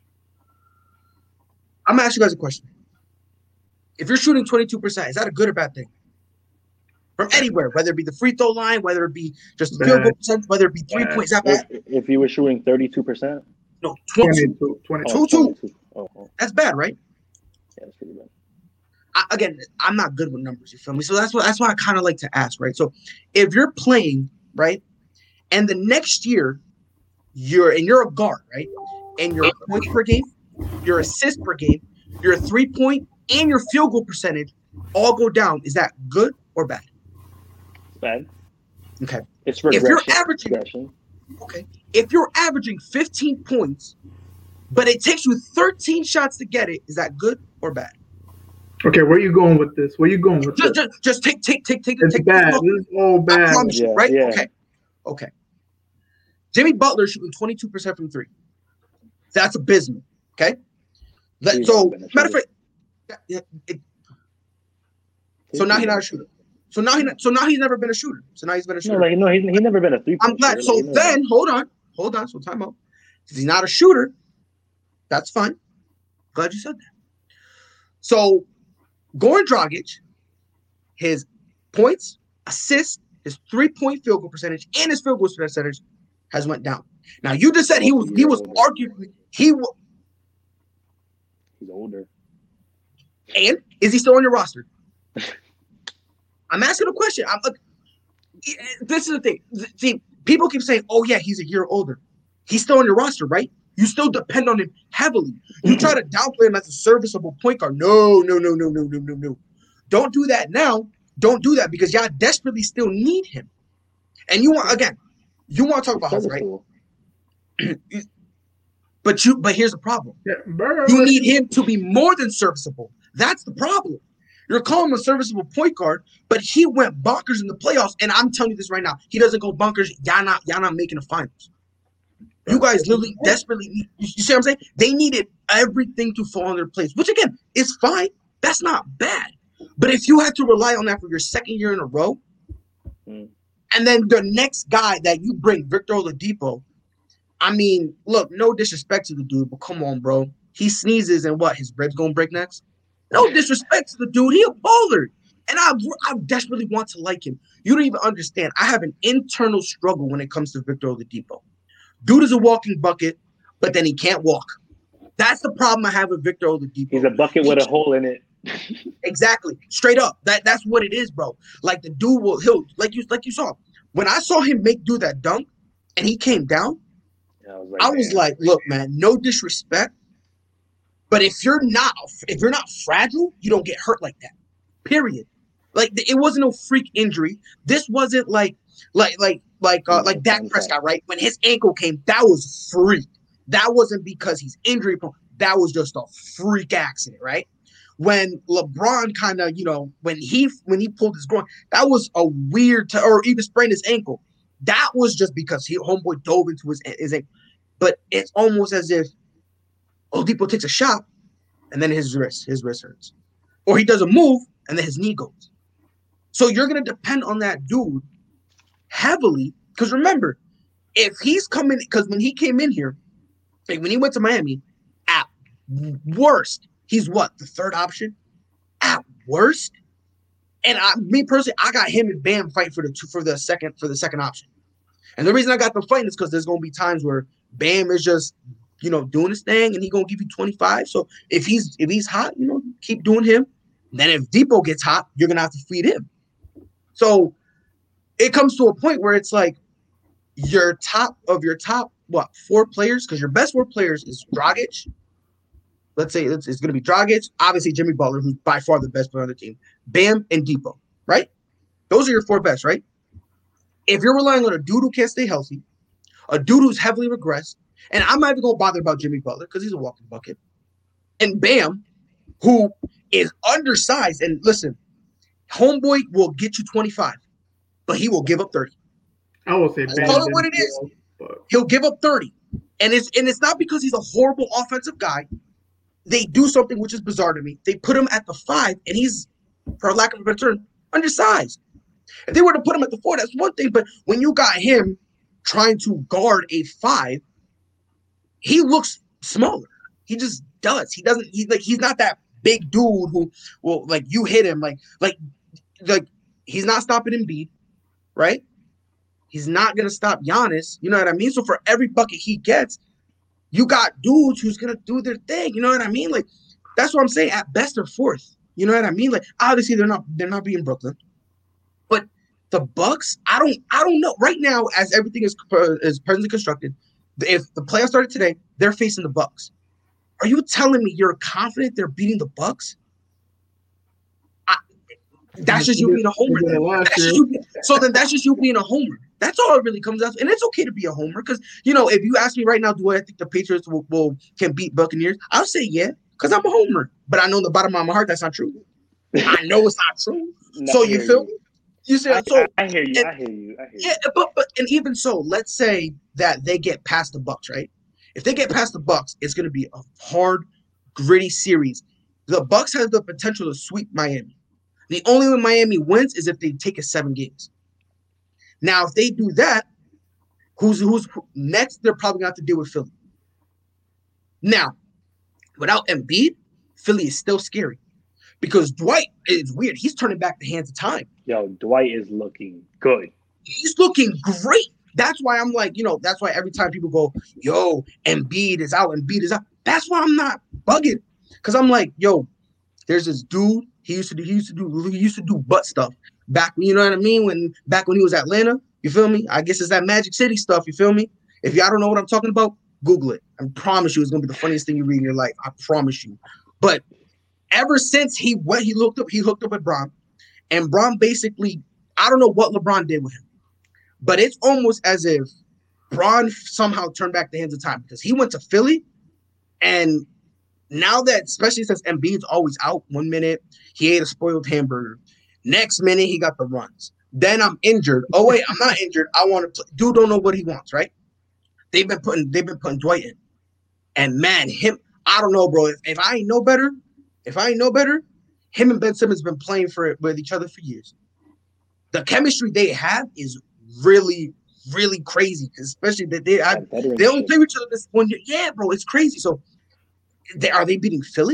[SPEAKER 3] I'm gonna ask you guys a question. If you're shooting twenty-two percent, is that a good or bad thing? From anywhere, whether it be the free throw line, whether it be just
[SPEAKER 1] Bad.
[SPEAKER 3] field goal percent, whether it be three
[SPEAKER 1] Bad.
[SPEAKER 3] points, is that
[SPEAKER 4] If,
[SPEAKER 3] bad?
[SPEAKER 4] if you were shooting thirty-two percent,
[SPEAKER 3] No, twenty-two.
[SPEAKER 1] twenty-two, twenty-two.
[SPEAKER 4] oh,
[SPEAKER 3] Two, two.
[SPEAKER 4] twenty-two. Oh, oh,
[SPEAKER 3] That's bad, right?
[SPEAKER 4] yeah, that's pretty bad.
[SPEAKER 3] I, again, I'm not good with numbers. You feel me? So that's what that's why I kind of like to ask, right? So if you're playing, right, and the next year you're and you're a guard, right, and your points per game, your assists per game, your three point, and your field goal percentage all go down, is that good or bad?
[SPEAKER 4] It's bad.
[SPEAKER 3] Okay.
[SPEAKER 4] It's
[SPEAKER 3] If
[SPEAKER 4] regression.
[SPEAKER 3] you're averaging,
[SPEAKER 4] regression.
[SPEAKER 3] okay, if you're averaging fifteen points, but it takes you thirteen shots to get it, is that good or bad?
[SPEAKER 1] Okay, where you going with this? Where you going with
[SPEAKER 3] Just,
[SPEAKER 1] this?
[SPEAKER 3] just, just take, take, take, take,
[SPEAKER 1] It's
[SPEAKER 3] take.
[SPEAKER 1] bad.
[SPEAKER 3] Look,
[SPEAKER 1] This is all
[SPEAKER 3] I
[SPEAKER 1] bad.
[SPEAKER 3] promise you,
[SPEAKER 4] Yeah,
[SPEAKER 3] right?
[SPEAKER 4] yeah.
[SPEAKER 3] Okay. Okay. Jimmy Butler shooting twenty-two percent from three. That's abysmal. Okay. Let-
[SPEAKER 4] He's
[SPEAKER 3] so,
[SPEAKER 4] not been a
[SPEAKER 3] matter of
[SPEAKER 4] shooter.
[SPEAKER 3] fact, yeah, it- so now he's not a shooter. So now he, so now he's never been a shooter. So now he's been a
[SPEAKER 4] No,
[SPEAKER 3] shooter.
[SPEAKER 4] like no, he he never been a three.
[SPEAKER 3] I'm glad. So then, hold on, hold on. So time out. If he's not a shooter, that's fine. Glad you said that. So, Goran Dragic, his points, assists, his three-point field goal percentage, and his field goal percentage has went down. Now, you just said he was he was arguably he was,
[SPEAKER 4] he's older.
[SPEAKER 3] and is he still on your roster? I'm asking a question. I'm uh, this is the thing. See, people keep saying, "Oh yeah, he's a year older." He's still on your roster, right? You still depend on him heavily. You try to downplay him as a serviceable point guard. No, no, no, no, no, no, no, no. Don't do that now. Don't do that because y'all desperately still need him. And you want again, you want to talk about health, right? But you, but here's the problem.
[SPEAKER 1] Yeah, bro.
[SPEAKER 3] You need him to be more than serviceable. That's the problem. You're calling him a serviceable point guard, but he went bonkers in the playoffs. And I'm telling you this right now, he doesn't go bonkers. Y'all not, y'all not making the finals. You guys literally desperately need, you see what I'm saying? They needed everything to fall in their place, which again is fine. That's not bad. But if you have to rely on that for your second year in a row,
[SPEAKER 4] Mm.
[SPEAKER 3] and then the next guy that you bring, Victor Oladipo, I mean, look, no disrespect to the dude, but come on, bro. He sneezes and what? His ribs gonna break next? No disrespect to the dude. He a bowler. And I, I desperately want to like him. You don't even understand. I have an internal struggle when it comes to Victor Oladipo. Dude is a walking bucket, but then he can't walk. That's the problem I have with Victor Oladipo.
[SPEAKER 4] He's a bucket with a hole in it.
[SPEAKER 3] Exactly. Straight up. That that's what it is, bro. Like the dude will he'll like you like you saw. When I saw him make do that dunk and he came down,
[SPEAKER 4] Yeah, I was like,
[SPEAKER 3] I was
[SPEAKER 4] man.
[SPEAKER 3] like, look, man, no disrespect. But if you're not if you're not fragile, you don't get hurt like that. Period. Like it wasn't no freak injury. This wasn't like like like like uh, like Dak Prescott, right? When his ankle came, that was freak. That wasn't because he's injury prone. That was just a freak accident, right? When LeBron kind of, you know, when he when he pulled his groin, that was a weird, t- or even sprained his ankle. That was just because he homeboy dove into his his ankle. But it's almost as if Oladipo takes a shot and then his wrist his wrist hurts, or he does a move and then his knee goes. So you're gonna depend on that dude heavily because remember, if he's coming, because when he came in here, like when he went to Miami, at worst. He's what, the third option? At worst. And I, me personally, I got him and Bam fighting for the two, for the second for the second option. And the reason I got them fighting is because there's gonna be times where Bam is just, you know, doing his thing and he's gonna give you twenty-five. So if he's if he's hot, you know, keep doing him. Then if Depot gets hot, you're gonna have to feed him. So it comes to a point where it's like your top of your top, what, four players, because your best four players is Dragic. Let's say it's, it's going to be Dragic, obviously Jimmy Butler, who's by far the best player on the team, Bam, and Depot, right? Those are your four best, right? If you're relying on a dude who can't stay healthy, a dude who's heavily regressed, and I'm not even going to bother about Jimmy Butler because he's a walking bucket, and Bam, who is undersized, and listen, homeboy will get you twenty-five, but he will give up thirty.
[SPEAKER 1] I will say
[SPEAKER 3] Let's
[SPEAKER 1] Bam
[SPEAKER 3] call it what it
[SPEAKER 1] didn't
[SPEAKER 3] is.
[SPEAKER 1] feel- But
[SPEAKER 3] he'll give up thirty. And it's and it's not because he's a horrible offensive guy. They do something which is bizarre to me. They put him at the five, and he's, for lack of a better term, undersized. If they were to put him at the four, that's one thing. But when you got him trying to guard a five, he looks smaller. He just does. He doesn't. He's like he's not that big dude who will like you hit him like like like he's not stopping Embiid, right? He's not gonna stop Giannis. You know what I mean? So for every bucket he gets, you got dudes who's gonna do their thing. You know what I mean? Like that's what I'm saying. At best, they're fourth. You know what I mean? Like obviously they're not they're not beating Brooklyn, but the Bucks, I don't I don't know right now as everything is is presently constructed. If the playoffs started today, they're facing the Bucks. Are you telling me you're confident they're beating the Bucks? I, that's just you being a homer. That's just you, so then that's just you being a homer. That's all it really comes down to. And it's okay to be a homer because, you know, if you ask me right now, do I think the Patriots will, will can beat Buccaneers? I'll say yeah because I'm a homer. But I know in the bottom of my heart that's not true. I know it's not true.
[SPEAKER 4] No,
[SPEAKER 3] so you feel
[SPEAKER 4] you.
[SPEAKER 3] me? You say
[SPEAKER 4] I,
[SPEAKER 3] so.
[SPEAKER 4] I, I hear you.
[SPEAKER 3] And,
[SPEAKER 4] I hear you. I hear you.
[SPEAKER 3] yeah, but but and even so, let's say that they get past the Bucks, right? If they get past the Bucks, it's going to be a hard, gritty series. The Bucks have the potential to sweep Miami. The only way Miami wins is if they take it seven games. Now, if they do that, who's who's next? They're probably going to have to deal with Philly. Now, without Embiid, Philly is still scary because Dwight is weird. He's turning back the hands of time.
[SPEAKER 4] Yo, Dwight is looking good.
[SPEAKER 3] He's looking great. That's why I'm like, you know, that's why every time people go, yo, Embiid is out, Embiid is out. That's why I'm not bugging. Because I'm like, yo, there's this dude. He used to do, he used to do, he used to do butt stuff back. You know what I mean? When back when he was at Atlanta, you feel me? I guess it's that Magic City stuff. You feel me? If y'all don't know what I'm talking about, Google it. I promise you, it's gonna be the funniest thing you read in your life. I promise you. But ever since he went, he looked up, he hooked up with Bron, and Bron basically, I don't know what LeBron did with him. But it's almost as if Bron somehow turned back the hands of time because he went to Philly, and now that, especially since Embiid's always out, one minute he ate a spoiled hamburger, next minute he got the runs. Then I'm injured. Oh wait, I'm not injured. I want to play. Dude don't know what he wants, right? They've been putting they've been putting Dwight in, and man, him. I don't know, bro. If, if I ain't know better, if I ain't know better, him and Ben Simmons been playing for it with each other for years. The chemistry they have is really, really crazy. Because especially that they, I, they only play with each other this one year. Yeah, bro, it's crazy. So, they, are they beating Philly?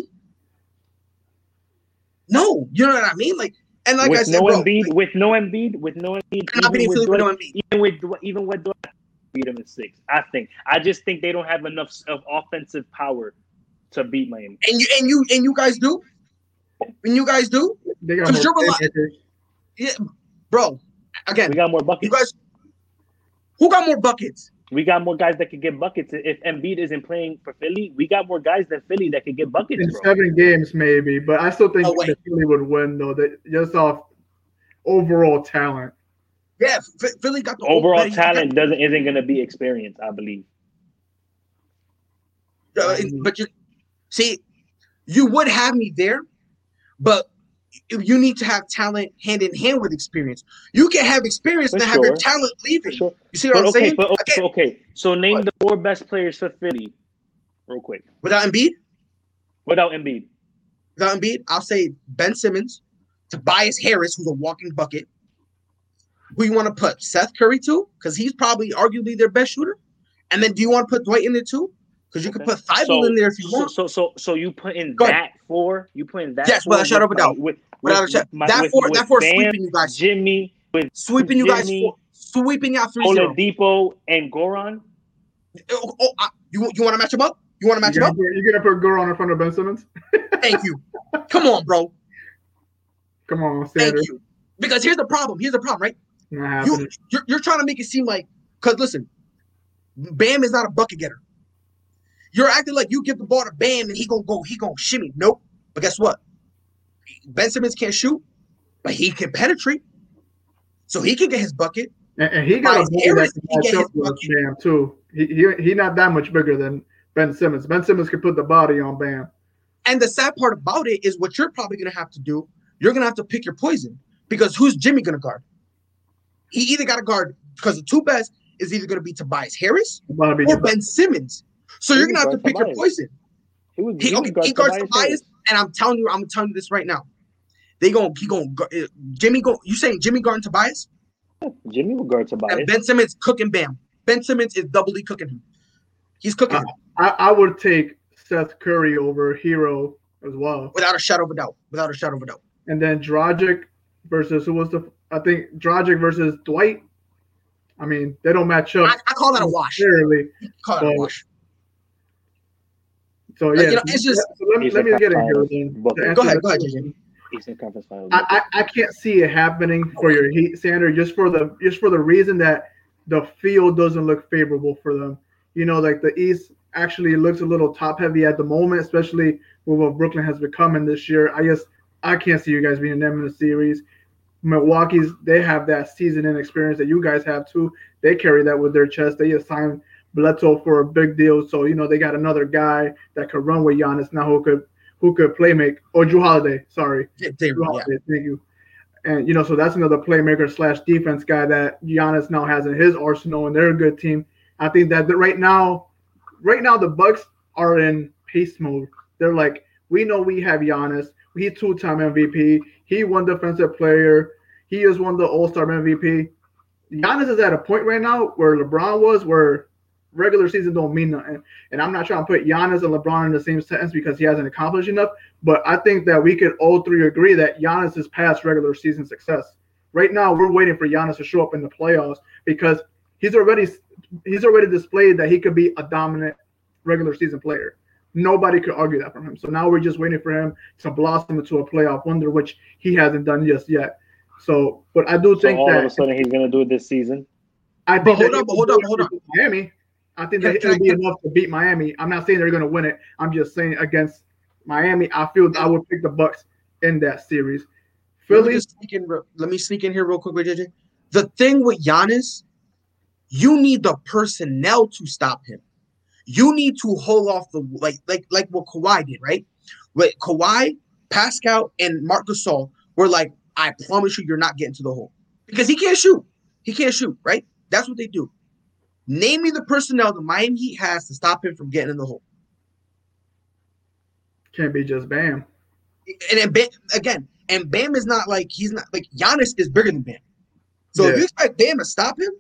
[SPEAKER 3] No, you know what I mean. Like, and like
[SPEAKER 4] with
[SPEAKER 3] I said,
[SPEAKER 4] no
[SPEAKER 3] bro,
[SPEAKER 4] Embiid,
[SPEAKER 3] like,
[SPEAKER 4] with no Embiid, with no Embiid,
[SPEAKER 3] not beating Philly with no Embiid.
[SPEAKER 4] Even with even with Dwight, beat them in six. I think. I just think they don't have enough of offensive power to beat Miami.
[SPEAKER 3] And you and you and you guys do, and you guys do.
[SPEAKER 1] They got more
[SPEAKER 3] you're rely- yeah, bro. Again,
[SPEAKER 4] we got more buckets.
[SPEAKER 3] You guys, who got more buckets?
[SPEAKER 4] We got more guys that could get buckets. If Embiid isn't playing for Philly, we got more guys than Philly that could get buckets.
[SPEAKER 1] In
[SPEAKER 4] bro.
[SPEAKER 1] seven games, maybe, but I still think
[SPEAKER 3] Oh,
[SPEAKER 1] that Philly would win, though. That just off overall talent.
[SPEAKER 3] Yeah, Philly got the
[SPEAKER 4] overall
[SPEAKER 3] whole,
[SPEAKER 4] talent doesn't isn't going to be experience, I believe.
[SPEAKER 3] Uh, but you see, you would have me there, but you need to have talent hand in hand with experience. You can have experience and
[SPEAKER 4] sure.
[SPEAKER 3] have your talent leaving.
[SPEAKER 4] Sure.
[SPEAKER 3] You see what
[SPEAKER 4] but
[SPEAKER 3] I'm
[SPEAKER 4] okay,
[SPEAKER 3] saying?
[SPEAKER 4] But, okay,
[SPEAKER 3] Again,
[SPEAKER 4] okay, so name
[SPEAKER 3] what?
[SPEAKER 4] the four best players for Philly, real quick.
[SPEAKER 3] Without Embiid,
[SPEAKER 4] without Embiid,
[SPEAKER 3] without Embiid, I'll say Ben Simmons, Tobias Harris, who's a walking bucket. Who you want to put Seth Curry to? Because he's probably arguably their best shooter. And then do you want to put Dwight in there too? Because you okay. could put Thibault
[SPEAKER 4] so,
[SPEAKER 3] in there if you
[SPEAKER 4] so,
[SPEAKER 3] want.
[SPEAKER 4] So, so, so you put in
[SPEAKER 3] Go
[SPEAKER 4] that
[SPEAKER 3] ahead.
[SPEAKER 4] four. You put in that.
[SPEAKER 3] Yes,
[SPEAKER 4] four
[SPEAKER 3] but shut up
[SPEAKER 4] with,
[SPEAKER 3] without.
[SPEAKER 4] With,
[SPEAKER 3] without
[SPEAKER 4] with,
[SPEAKER 3] a check.
[SPEAKER 4] my,
[SPEAKER 3] That
[SPEAKER 4] with,
[SPEAKER 3] four,
[SPEAKER 4] with
[SPEAKER 3] that four
[SPEAKER 4] Bam,
[SPEAKER 3] sweeping you guys.
[SPEAKER 4] Jimmy, with
[SPEAKER 3] sweeping you guys,
[SPEAKER 4] Jimmy,
[SPEAKER 3] sweeping out three zero.
[SPEAKER 4] Oladipo and Goran.
[SPEAKER 3] Oh, oh uh, you you want to match him up? You want to match
[SPEAKER 1] You're
[SPEAKER 3] him up?
[SPEAKER 1] You're gonna put Goran in front of Ben Simmons?
[SPEAKER 3] Thank you. Come on, bro.
[SPEAKER 1] Come on,
[SPEAKER 3] Thank
[SPEAKER 1] Sanders.
[SPEAKER 3] you. Because here's the problem. Here's the problem, right?
[SPEAKER 1] Not
[SPEAKER 3] You you're, you're trying to make it seem like because listen, Bam is not a bucket getter. You're acting like you give the ball to Bam and he gonna go, he gonna shimmy. Nope. But guess what? Ben Simmons can't shoot, but he can penetrate. So he can get his bucket.
[SPEAKER 1] And, and he got a body
[SPEAKER 3] Harris
[SPEAKER 1] that
[SPEAKER 3] can
[SPEAKER 1] can
[SPEAKER 3] get
[SPEAKER 1] match up
[SPEAKER 3] his
[SPEAKER 1] with
[SPEAKER 3] bucket.
[SPEAKER 1] Bam too. He, he he not that much bigger than Ben Simmons. Ben Simmons can put the body on Bam.
[SPEAKER 3] And the sad part about it is what you're probably gonna have to do. You're gonna have to pick your poison because who's Jimmy gonna guard? He either got to guard because the two best, is either going to be Tobias Harris
[SPEAKER 1] About to be
[SPEAKER 3] or Ben Simmons. So
[SPEAKER 4] He
[SPEAKER 3] you're
[SPEAKER 4] would
[SPEAKER 3] going to have to
[SPEAKER 4] guard
[SPEAKER 3] pick your
[SPEAKER 4] Tobias.
[SPEAKER 3] poison.
[SPEAKER 4] He was
[SPEAKER 3] He,
[SPEAKER 4] he
[SPEAKER 3] okay,
[SPEAKER 4] would guard
[SPEAKER 3] he guards
[SPEAKER 4] Tobias
[SPEAKER 3] Tobias,
[SPEAKER 4] Harris.
[SPEAKER 3] and I'm telling you, I'm telling you this right now. They going he going uh, Jimmy go. You saying Jimmy guarding Tobias?
[SPEAKER 4] Jimmy will guard Tobias.
[SPEAKER 3] And Ben Simmons cooking Bam. Ben Simmons is doubly cooking him. He's cooking
[SPEAKER 1] I,
[SPEAKER 3] him
[SPEAKER 1] I, I would take Seth Curry over Hero as well.
[SPEAKER 3] without a shadow of a doubt. Without a shadow of a doubt.
[SPEAKER 1] And then Dragic versus who was the I think Dragic versus Dwight. I mean, they don't match up.
[SPEAKER 3] I, I call that a wash.
[SPEAKER 1] Necessarily.
[SPEAKER 3] I call that a
[SPEAKER 1] But-
[SPEAKER 3] wash.
[SPEAKER 1] So
[SPEAKER 3] Like,
[SPEAKER 1] yeah,
[SPEAKER 3] you know, it's just-
[SPEAKER 1] so let, me- let me get in here. Then,
[SPEAKER 4] Go
[SPEAKER 1] to
[SPEAKER 4] ahead.
[SPEAKER 1] answer
[SPEAKER 3] Go ahead,
[SPEAKER 1] the
[SPEAKER 3] go ahead,
[SPEAKER 1] question.
[SPEAKER 4] Eastern Conference Finals.
[SPEAKER 1] I, I, I can't see it happening for your Heat, Sander, just for the just for the reason that the field doesn't look favorable for them. You know, like the East actually looks a little top heavy at the moment, especially with what Brooklyn has become in this year. I just I can't see you guys being them in the series. Milwaukee's they have that season-end experience that you guys have too. They carry that with their chest. They assigned Bledsoe for a big deal, so you know they got another guy that could run with Giannis now who could who could play make or Drew Holiday. Sorry,
[SPEAKER 3] Yeah, they-
[SPEAKER 1] Drew
[SPEAKER 3] yeah.
[SPEAKER 1] Holiday. Thank you. And you know, so that's another playmaker slash defense guy that Giannis now has in his arsenal, and they're a good team. I think that the- right now, right now the Bucks are in pace mode. They're like, we know we have Giannis. He's two-time M V P. He won Defensive Player. He is one of the All-Star M V P. Giannis is at a point right now where LeBron was, where regular season don't mean nothing. And I'm not trying to put Giannis and LeBron in the same sentence because he hasn't accomplished enough. But I think that we could all three agree that Giannis is past regular season success. Right now, we're waiting for Giannis to show up in the playoffs because he's already he's already displayed that he could be a dominant regular season player. Nobody could argue that from him. So now we're just waiting for him to blossom into a playoff wonder, which he hasn't done just yet. So, but I do
[SPEAKER 4] So
[SPEAKER 1] think
[SPEAKER 4] all
[SPEAKER 1] that
[SPEAKER 4] of a sudden he's gonna do it this season.
[SPEAKER 1] I
[SPEAKER 3] But
[SPEAKER 1] think
[SPEAKER 3] hold
[SPEAKER 1] that
[SPEAKER 3] on, but hold on, but hold on.
[SPEAKER 1] Miami. I think
[SPEAKER 3] Can-
[SPEAKER 1] that
[SPEAKER 3] can
[SPEAKER 1] it'll
[SPEAKER 3] I-
[SPEAKER 1] be enough to beat Miami. I'm not saying they're going to win it. I'm just saying against Miami, I feel I would pick the Bucks in that series.
[SPEAKER 3] Let me
[SPEAKER 1] Philly,
[SPEAKER 3] just sneak in. real- Let me sneak in here real quick with J J. The thing with Giannis, you need the personnel to stop him. You need to hold off the like like like what Kawhi did, right? With Kawhi, Pascal, and Marc Gasol were like, I promise you, you're not getting to the hole because he can't shoot. He can't shoot, right? That's what they do. Name me the personnel the Miami Heat has to stop him from getting in the hole.
[SPEAKER 1] can't be just Bam.
[SPEAKER 3] And then Bam, again, and Bam is not like he's not like Giannis is bigger than Bam. So if
[SPEAKER 1] Yeah.
[SPEAKER 3] you expect Bam to stop him,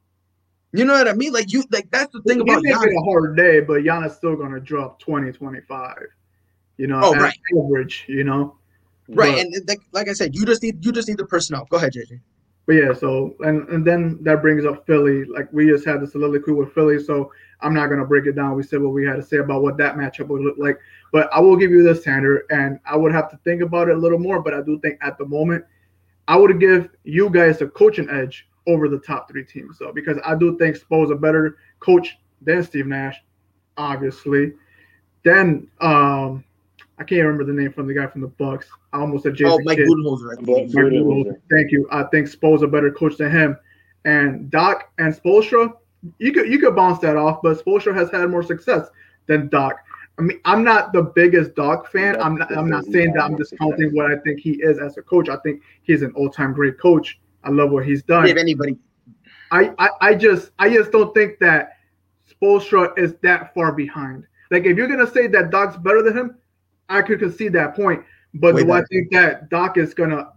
[SPEAKER 3] you know what I mean? Like you, like that's the thing
[SPEAKER 1] He
[SPEAKER 3] about
[SPEAKER 1] may
[SPEAKER 3] Giannis.
[SPEAKER 1] get a hard day, but Giannis still going to drop twenty, twenty-five. You know,
[SPEAKER 3] Oh,
[SPEAKER 1] as
[SPEAKER 3] right.
[SPEAKER 1] average, you know.
[SPEAKER 3] Right,
[SPEAKER 1] But-
[SPEAKER 3] and like, like I said, you just need you just need the personnel. Go ahead, J J.
[SPEAKER 1] But yeah, so and and then that brings up Philly. Like we just had the soliloquy with Philly, so I'm not gonna break it down. We said what we had to say about what that matchup would look like. But I will give you this, Sander, and I would have to think about it a little more. But I do think at the moment, I would give you guys the coaching edge over the top three teams, though, because I do think Spo's a better coach than Steve Nash, obviously. Then um, I can't remember the name from the guy from the Bucks. I almost said Jason
[SPEAKER 3] Oh, Mike
[SPEAKER 1] Kidd.
[SPEAKER 3] Budenholzer. I
[SPEAKER 4] But-
[SPEAKER 3] believe.
[SPEAKER 1] Mark
[SPEAKER 4] Budenholzer.
[SPEAKER 1] Budenholzer. Thank you. I think Spo's a better coach than him. And Doc and Spoelstra, you could you could bounce that off, but Spoelstra has had more success than Doc. I mean, I'm not the biggest Doc fan. I'm not. I'm not saying that I'm discounting what I think he is as a coach. I think he's an all-time great coach. I love what he's done.
[SPEAKER 3] Give anybody.
[SPEAKER 1] I, I, I just I just don't think that Spoelstra is that far behind. Like if you're gonna say that Doc's better than him, I could concede that point. But
[SPEAKER 3] Way
[SPEAKER 1] do I
[SPEAKER 3] better.
[SPEAKER 1] think that Doc is gonna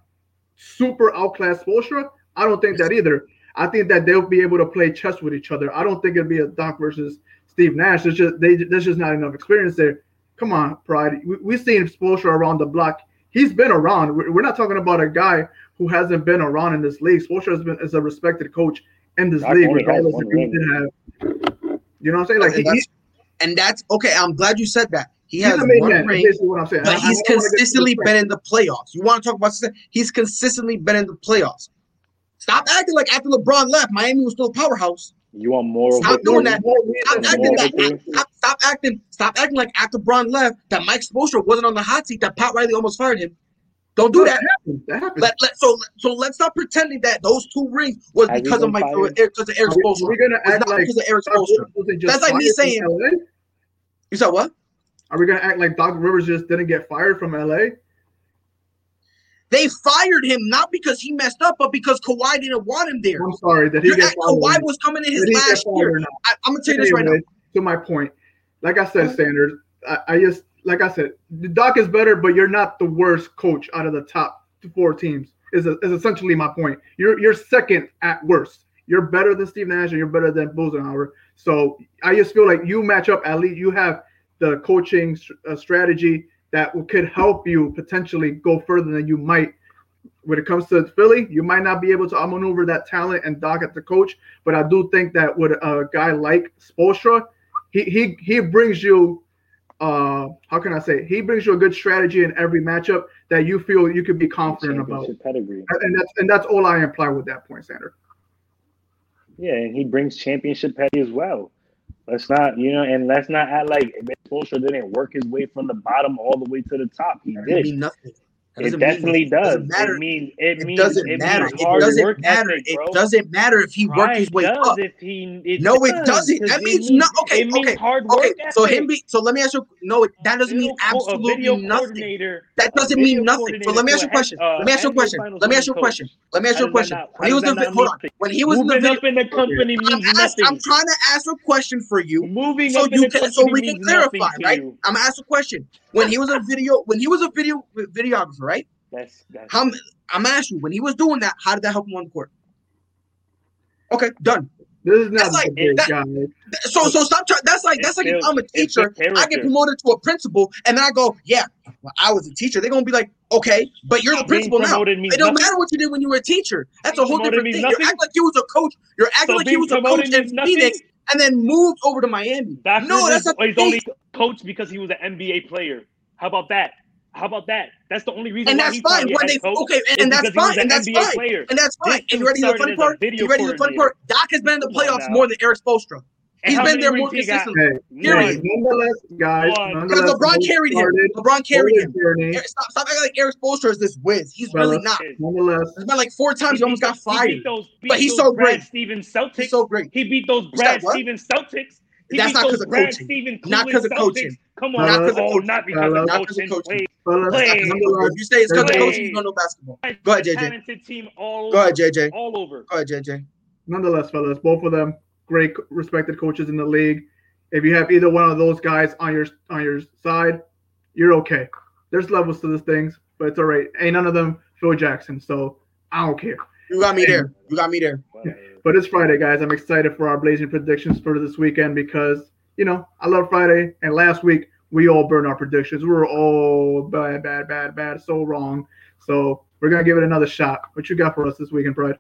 [SPEAKER 1] super outclass Spoelstra? I don't think that either. I think that they'll be able to play chess with each other. I don't think it'll be a Doc versus Steve Nash. There's just they there's just not enough experience there. Come on, Pride. We, we've seen Spoelstra around the block. He's been around. We're we're not talking about a guy who hasn't been around in this league. Spoelstra has been is a respected coach in this
[SPEAKER 4] Doc
[SPEAKER 1] league,
[SPEAKER 4] only has
[SPEAKER 1] regardless
[SPEAKER 4] one
[SPEAKER 1] if he
[SPEAKER 4] ring.
[SPEAKER 1] did have. You know what I'm saying? Like
[SPEAKER 3] and,
[SPEAKER 1] he,
[SPEAKER 3] that's, and that's okay. I'm glad you said that. He
[SPEAKER 1] he's
[SPEAKER 3] has
[SPEAKER 1] a main
[SPEAKER 3] one
[SPEAKER 1] man.
[SPEAKER 3] ring,
[SPEAKER 1] Basically, what I'm saying.
[SPEAKER 3] but
[SPEAKER 1] I- I
[SPEAKER 3] he's
[SPEAKER 1] don't wanna get
[SPEAKER 3] consistently
[SPEAKER 1] too
[SPEAKER 3] been in the playoffs. You want to talk about he's consistently been in the playoffs. Stop acting like after LeBron left, Miami was still a powerhouse.
[SPEAKER 4] You want moral
[SPEAKER 3] Stop
[SPEAKER 4] victory?
[SPEAKER 3] doing that.
[SPEAKER 1] More
[SPEAKER 3] Stop
[SPEAKER 1] reason-
[SPEAKER 3] acting
[SPEAKER 4] more
[SPEAKER 3] that.
[SPEAKER 4] victory?
[SPEAKER 3] Stop, stop acting. Stop acting like after Bron left that Mike Spoelstra wasn't on the hot seat. That Pat Riley almost fired him. Don't do that.
[SPEAKER 1] happened. That happened.
[SPEAKER 3] Let, let so so let's stop pretending that those two rings was
[SPEAKER 4] Has he
[SPEAKER 3] because of
[SPEAKER 4] been
[SPEAKER 3] Mike
[SPEAKER 4] fired?
[SPEAKER 3] because of Eric
[SPEAKER 1] Are we,
[SPEAKER 3] Spoelstra.
[SPEAKER 1] are we gonna
[SPEAKER 3] It's
[SPEAKER 1] act
[SPEAKER 3] not
[SPEAKER 1] like
[SPEAKER 3] because of Eric
[SPEAKER 1] Doc
[SPEAKER 3] Spoelstra.
[SPEAKER 1] Rivers wasn't just
[SPEAKER 3] That's like me
[SPEAKER 1] fired from
[SPEAKER 3] saying-
[SPEAKER 1] L A?
[SPEAKER 3] You said what?
[SPEAKER 1] Are we gonna act like Doc Rivers just didn't get fired from L A?
[SPEAKER 3] They fired him not because he messed up, but because Kawhi didn't want him there.
[SPEAKER 1] I'm sorry. Did he
[SPEAKER 3] You're
[SPEAKER 1] get
[SPEAKER 3] at,
[SPEAKER 1] fired?
[SPEAKER 3] Kawhi was coming in his
[SPEAKER 1] Did he get
[SPEAKER 3] last
[SPEAKER 1] fired
[SPEAKER 3] year.
[SPEAKER 1] or not?
[SPEAKER 3] I, I'm gonna tell you this right now.
[SPEAKER 1] Anyway, to my point, like I said, Sanders, I, I just like I said, the Doc is better, but you're not the worst coach out of the top four teams. Is is essentially my point. You're you're second at worst. You're better than Steve Nash and you're better than Budenholzer. So I just feel like you match up. At least you have the coaching uh, strategy that could help you potentially go further than you might. When it comes to Philly, you might not be able to outmaneuver that talent and Doc at the coach, but I do think that with a guy like Spoelstra, he he he brings you, uh, how can I say, he brings you a good strategy in every matchup that you feel you could be confident about.
[SPEAKER 4] Pedigree.
[SPEAKER 1] And that's and that's all I imply with that point, Sander.
[SPEAKER 4] Yeah, and he brings championship pedigree as well. Let's not, you know, and let's not act like Spoelstra didn't work his way from the bottom all the way to the top. He
[SPEAKER 3] That
[SPEAKER 4] did.
[SPEAKER 3] mean nothing.
[SPEAKER 4] It definitely does. It
[SPEAKER 3] Matter.
[SPEAKER 4] means it,
[SPEAKER 3] It
[SPEAKER 4] means
[SPEAKER 3] doesn't
[SPEAKER 4] it
[SPEAKER 3] matter.
[SPEAKER 4] means
[SPEAKER 3] It
[SPEAKER 4] hard
[SPEAKER 3] doesn't
[SPEAKER 4] work
[SPEAKER 3] matter.
[SPEAKER 4] ethic, bro.
[SPEAKER 3] It doesn't matter if he worked his way
[SPEAKER 4] does
[SPEAKER 3] up.
[SPEAKER 4] If he, it
[SPEAKER 3] no,
[SPEAKER 4] does,
[SPEAKER 3] it doesn't. That
[SPEAKER 4] it
[SPEAKER 3] means,
[SPEAKER 4] means
[SPEAKER 3] no. Okay,
[SPEAKER 4] it means
[SPEAKER 3] okay,
[SPEAKER 4] hard work
[SPEAKER 3] okay.
[SPEAKER 4] ethic.
[SPEAKER 3] So him be. So let me ask you. No, it, that doesn't mean
[SPEAKER 4] Video co- a video
[SPEAKER 3] absolutely nothing.
[SPEAKER 4] coordinator-
[SPEAKER 3] That
[SPEAKER 4] a
[SPEAKER 3] doesn't
[SPEAKER 4] video
[SPEAKER 3] mean nothing. So let me
[SPEAKER 4] coordinator
[SPEAKER 3] ask you a
[SPEAKER 4] to a
[SPEAKER 3] question.
[SPEAKER 4] head- uh,
[SPEAKER 3] Let me ask you a
[SPEAKER 4] N B A
[SPEAKER 3] question.
[SPEAKER 4] Finals
[SPEAKER 3] Let me ask you a
[SPEAKER 4] winning
[SPEAKER 3] question.
[SPEAKER 4] coach.
[SPEAKER 3] Let me ask you
[SPEAKER 4] How
[SPEAKER 3] a
[SPEAKER 4] does that
[SPEAKER 3] question.
[SPEAKER 4] not-
[SPEAKER 3] When he
[SPEAKER 4] how
[SPEAKER 3] was
[SPEAKER 4] does
[SPEAKER 3] the
[SPEAKER 4] that
[SPEAKER 3] vi-
[SPEAKER 4] not
[SPEAKER 3] hold
[SPEAKER 4] mean
[SPEAKER 3] on.
[SPEAKER 4] nothing?
[SPEAKER 3] When he was in the
[SPEAKER 4] Moving
[SPEAKER 3] video,
[SPEAKER 4] up in the company
[SPEAKER 3] I'm,
[SPEAKER 4] means
[SPEAKER 3] ask, I'm
[SPEAKER 4] nothing.
[SPEAKER 3] trying to ask a question for you,
[SPEAKER 4] Moving
[SPEAKER 3] so
[SPEAKER 4] up in
[SPEAKER 3] you
[SPEAKER 4] the
[SPEAKER 3] can, so
[SPEAKER 4] company
[SPEAKER 3] we can
[SPEAKER 4] means nothing
[SPEAKER 3] clarify,
[SPEAKER 4] to
[SPEAKER 3] right?
[SPEAKER 4] you.
[SPEAKER 3] I'm gonna ask a question. When he was a video, when he was a video videographer, right?
[SPEAKER 4] That's that's
[SPEAKER 3] How I'm gonna ask you, when he was doing that, how did that help him on the court? Okay, done.
[SPEAKER 1] This is not
[SPEAKER 3] That's like-
[SPEAKER 1] the big
[SPEAKER 3] that-
[SPEAKER 1] guy.
[SPEAKER 3] So, so stop trying. That's like
[SPEAKER 4] It's
[SPEAKER 3] that's like
[SPEAKER 4] still-
[SPEAKER 3] if I'm a
[SPEAKER 4] it's
[SPEAKER 3] teacher,
[SPEAKER 4] still
[SPEAKER 3] I get
[SPEAKER 4] character.
[SPEAKER 3] promoted to a principal, and then I go, yeah, well, I was a teacher. They're gonna be like, okay, but you're the
[SPEAKER 4] Being
[SPEAKER 3] principal now.
[SPEAKER 4] promoted means
[SPEAKER 3] It don't
[SPEAKER 4] nothing.
[SPEAKER 3] matter what you did when you were a teacher. That's
[SPEAKER 4] Being
[SPEAKER 3] a whole
[SPEAKER 4] promoted
[SPEAKER 3] different
[SPEAKER 4] means
[SPEAKER 3] thing.
[SPEAKER 4] nothing?
[SPEAKER 3] You're acting like you was a coach. You're acting
[SPEAKER 4] So
[SPEAKER 3] like you
[SPEAKER 4] being
[SPEAKER 3] was a
[SPEAKER 4] promoted
[SPEAKER 3] coach in
[SPEAKER 4] means nothing?
[SPEAKER 3] Phoenix, and then moved over to Miami.
[SPEAKER 4] Doc
[SPEAKER 3] no,
[SPEAKER 4] Rivers
[SPEAKER 3] that's not
[SPEAKER 4] is
[SPEAKER 3] the
[SPEAKER 4] only
[SPEAKER 3] case.
[SPEAKER 4] coached because he was an N B A player. How about that? How about that? That's the only reason
[SPEAKER 3] And
[SPEAKER 4] why
[SPEAKER 3] that's
[SPEAKER 4] he's trying
[SPEAKER 3] fine.
[SPEAKER 4] to be a
[SPEAKER 3] When
[SPEAKER 4] head
[SPEAKER 3] they
[SPEAKER 4] coach.
[SPEAKER 3] okay, and,
[SPEAKER 4] is
[SPEAKER 3] and that's
[SPEAKER 4] because he was
[SPEAKER 3] fine,
[SPEAKER 4] an
[SPEAKER 3] and that's
[SPEAKER 4] N B A
[SPEAKER 3] fine,
[SPEAKER 4] player.
[SPEAKER 3] and that's fine.
[SPEAKER 4] This
[SPEAKER 3] And you
[SPEAKER 4] dude
[SPEAKER 3] ready to the
[SPEAKER 4] started
[SPEAKER 3] funny
[SPEAKER 4] as a
[SPEAKER 3] part?
[SPEAKER 4] video
[SPEAKER 3] You ready to the funny
[SPEAKER 4] coordinator.
[SPEAKER 3] part? Doc has been in the
[SPEAKER 4] Come on
[SPEAKER 3] playoffs
[SPEAKER 4] now.
[SPEAKER 3] more than Eric Spoelstra.
[SPEAKER 4] And
[SPEAKER 3] He's
[SPEAKER 4] how
[SPEAKER 3] been
[SPEAKER 4] many
[SPEAKER 3] there
[SPEAKER 4] rings
[SPEAKER 3] more
[SPEAKER 4] he got?
[SPEAKER 3] consistently.
[SPEAKER 1] Hey,
[SPEAKER 3] Period.
[SPEAKER 1] hey, nonetheless, guys,
[SPEAKER 4] One.
[SPEAKER 3] Because
[SPEAKER 1] nonetheless,
[SPEAKER 3] LeBron
[SPEAKER 1] they
[SPEAKER 3] carried him.
[SPEAKER 1] started
[SPEAKER 3] LeBron carried
[SPEAKER 1] older
[SPEAKER 3] him.
[SPEAKER 1] journey.
[SPEAKER 3] Eric- Stop, stop acting like Eric Spoelstra is this whiz. He's really
[SPEAKER 1] Fellas,
[SPEAKER 3] not.
[SPEAKER 1] Nonetheless,
[SPEAKER 3] There's been like four times he, almost
[SPEAKER 4] beat
[SPEAKER 3] got
[SPEAKER 4] those-
[SPEAKER 3] fired.
[SPEAKER 4] He beat those, beat
[SPEAKER 3] But he's
[SPEAKER 4] those
[SPEAKER 3] so
[SPEAKER 4] Brad
[SPEAKER 3] great.
[SPEAKER 4] Stevens Celtics.
[SPEAKER 3] He's so great.
[SPEAKER 4] He beat those
[SPEAKER 3] You said
[SPEAKER 4] Brad
[SPEAKER 3] what?
[SPEAKER 4] Stevens Celtics. He
[SPEAKER 3] That's
[SPEAKER 4] beat
[SPEAKER 3] not
[SPEAKER 4] those
[SPEAKER 3] 'cause of
[SPEAKER 4] Brad
[SPEAKER 3] coaching.
[SPEAKER 4] Stevens
[SPEAKER 3] Not 'cause of
[SPEAKER 4] Celtics.
[SPEAKER 3] coaching.
[SPEAKER 4] Come on.
[SPEAKER 1] Not 'cause
[SPEAKER 3] of
[SPEAKER 4] oh,
[SPEAKER 3] coaching.
[SPEAKER 4] not because of
[SPEAKER 3] Not 'cause of
[SPEAKER 4] coaching.
[SPEAKER 3] coaching.
[SPEAKER 4] Play.
[SPEAKER 1] fellas,
[SPEAKER 3] That's not 'cause of
[SPEAKER 4] Hey.
[SPEAKER 3] coaching. If you say it's because of
[SPEAKER 1] Hey.
[SPEAKER 3] coaching, you don't know basketball. Go ahead, J J.
[SPEAKER 4] Talented team all
[SPEAKER 3] Go ahead,
[SPEAKER 4] over.
[SPEAKER 3] J J.
[SPEAKER 4] All over.
[SPEAKER 3] Go ahead, J J.
[SPEAKER 1] nonetheless, fellas, both of them great, respected coaches in the league. If you have either one of those guys on your on your side, you're okay. There's levels to these things, but it's all right. Ain't none of them Phil Jackson, so I don't care.
[SPEAKER 3] You got me there. You got me there.
[SPEAKER 1] But it's Friday, guys. I'm excited for our Blazing predictions for this weekend because, you know, I love Friday. And last week, we all burned our predictions. We were all bad, bad, bad, bad, so wrong. So we're going to give it another shot. What you got for us this weekend, Pride?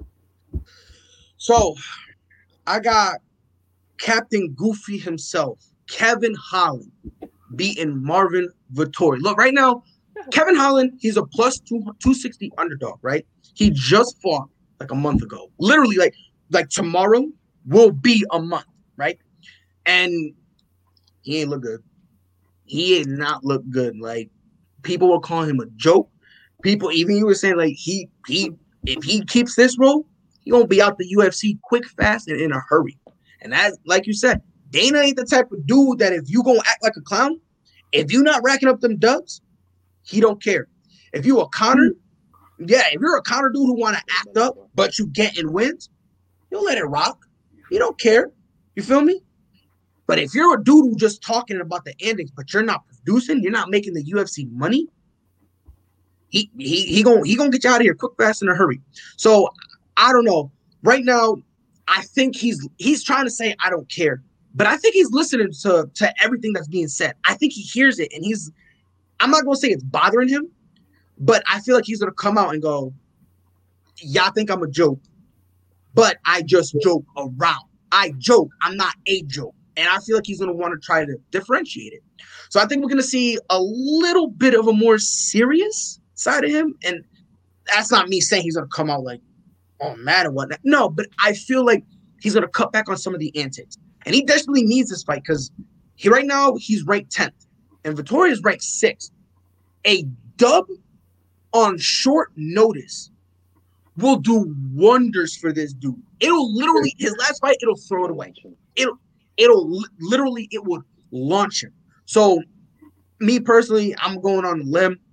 [SPEAKER 3] So, I got Captain Goofy himself, Kevin Holland, beating Marvin Vettori. Look, right now, Kevin Holland, he's a plus two, 260 underdog, right? He just fought like a month ago. Literally, like, like tomorrow will be a month, right? And he ain't look good. He did not look good. Like, people were calling him a joke. People, even you were saying, like, he he if he keeps this role, he gonna be out the U F C quick, fast, and in a hurry. And that's like you said, Dana ain't the type of dude that if you gonna act like a clown, if you not racking up them dubs, he don't care. If you a Connor, yeah, if you're a Connor dude who want to act up, but you getting wins, you'll let it rock. You don't care. You feel me? But if you're a dude who just talking about the endings, but you're not producing, you're not making the U F C money, he he he gonna he gonna get you out of here quick, fast, in a hurry. So I don't know. Right now, I think he's he's trying to say I don't care, but I think he's listening to to everything that's being said. I think he hears it, and he's. I'm not gonna say it's bothering him, but I feel like he's gonna come out and go, "Y'all think I'm a joke, but I just joke around. I joke. I'm not a joke." And I feel like he's gonna want to try to differentiate it. So I think we're gonna see a little bit of a more serious side of him, and that's not me saying he's gonna come out like, "Oh man," or whatnot. No, but I feel like he's gonna cut back on some of the antics, and he desperately needs this fight because he right now he's ranked tenth, and Vettori is ranked sixth. A dub on short notice will do wonders for this dude. It'll literally his last fight, it'll throw it away. It'll it'll li- literally it would launch him. So me personally, I'm going on a limb.